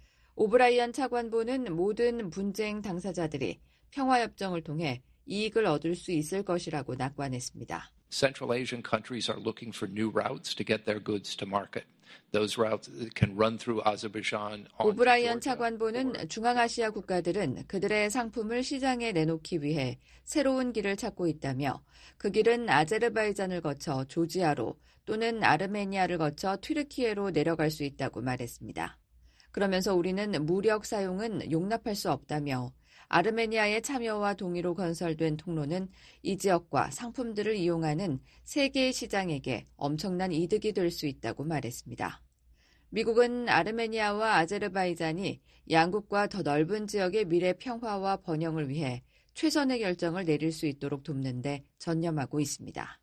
오브라이언 차관보는 모든 분쟁 당사자들이 평화협정을 통해 이익을 얻을 수 있을 것이라고 낙관했습니다. Central Asian countries are looking for new routes to get their goods to market. Those routes can run through Azerbaijan. 오브라이언 차관보는 중앙아시아 국가들은 그들의 상품을 시장에 내놓기 위해 새로운 길을 찾고 있다며 그 길은 아제르바이잔을 거쳐 조지아로 또는 아르메니아를 거쳐 튀르키예로 내려갈 수 있다고 말했습니다. 그러면서 우리는 무력 사용은 용납할 수 없다며 아르메니아의 참여와 동의로 건설된 통로는 이 지역과 상품들을 이용하는 세계의 시장에게 엄청난 이득이 될 수 있다고 말했습니다. 미국은 아르메니아와 아제르바이잔이 양국과 더 넓은 지역의 미래 평화와 번영을 위해 최선의 결정을 내릴 수 있도록 돕는 데 전념하고 있습니다.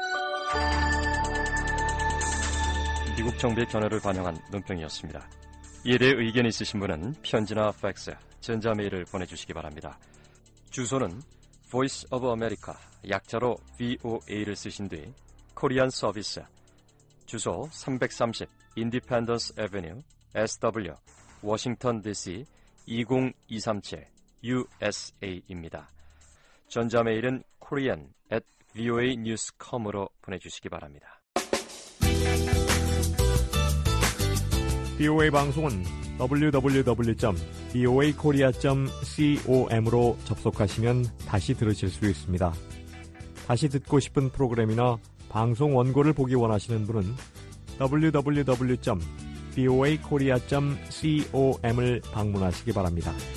미국 정부의 견해를 반영한 논평이었습니다. 이에 대해 의견이 있으신 분은 편지나 팩스, 전자메일을 보내주시기 바랍니다. 주소는 Voice of America, 약자로 브이오에이를 쓰신 뒤 코리안 서비스, 주소 삼백삼십 Independence Avenue, 에스더블유, 워싱턴 디씨 이공이삼칠 유에스에이입니다. 전자메일은 korean at voa news dot com으로 보내주시기 바랍니다. 비오에이 방송은 더블유 더블유 더블유 점 비오에이 코리아 점 com으로 접속하시면 다시 들으실 수 있습니다. 다시 듣고 싶은 프로그램이나 방송 원고를 보기 원하시는 분은 더블유 더블유 더블유 점 비오에이 코리아 점 com을 방문하시기 바랍니다.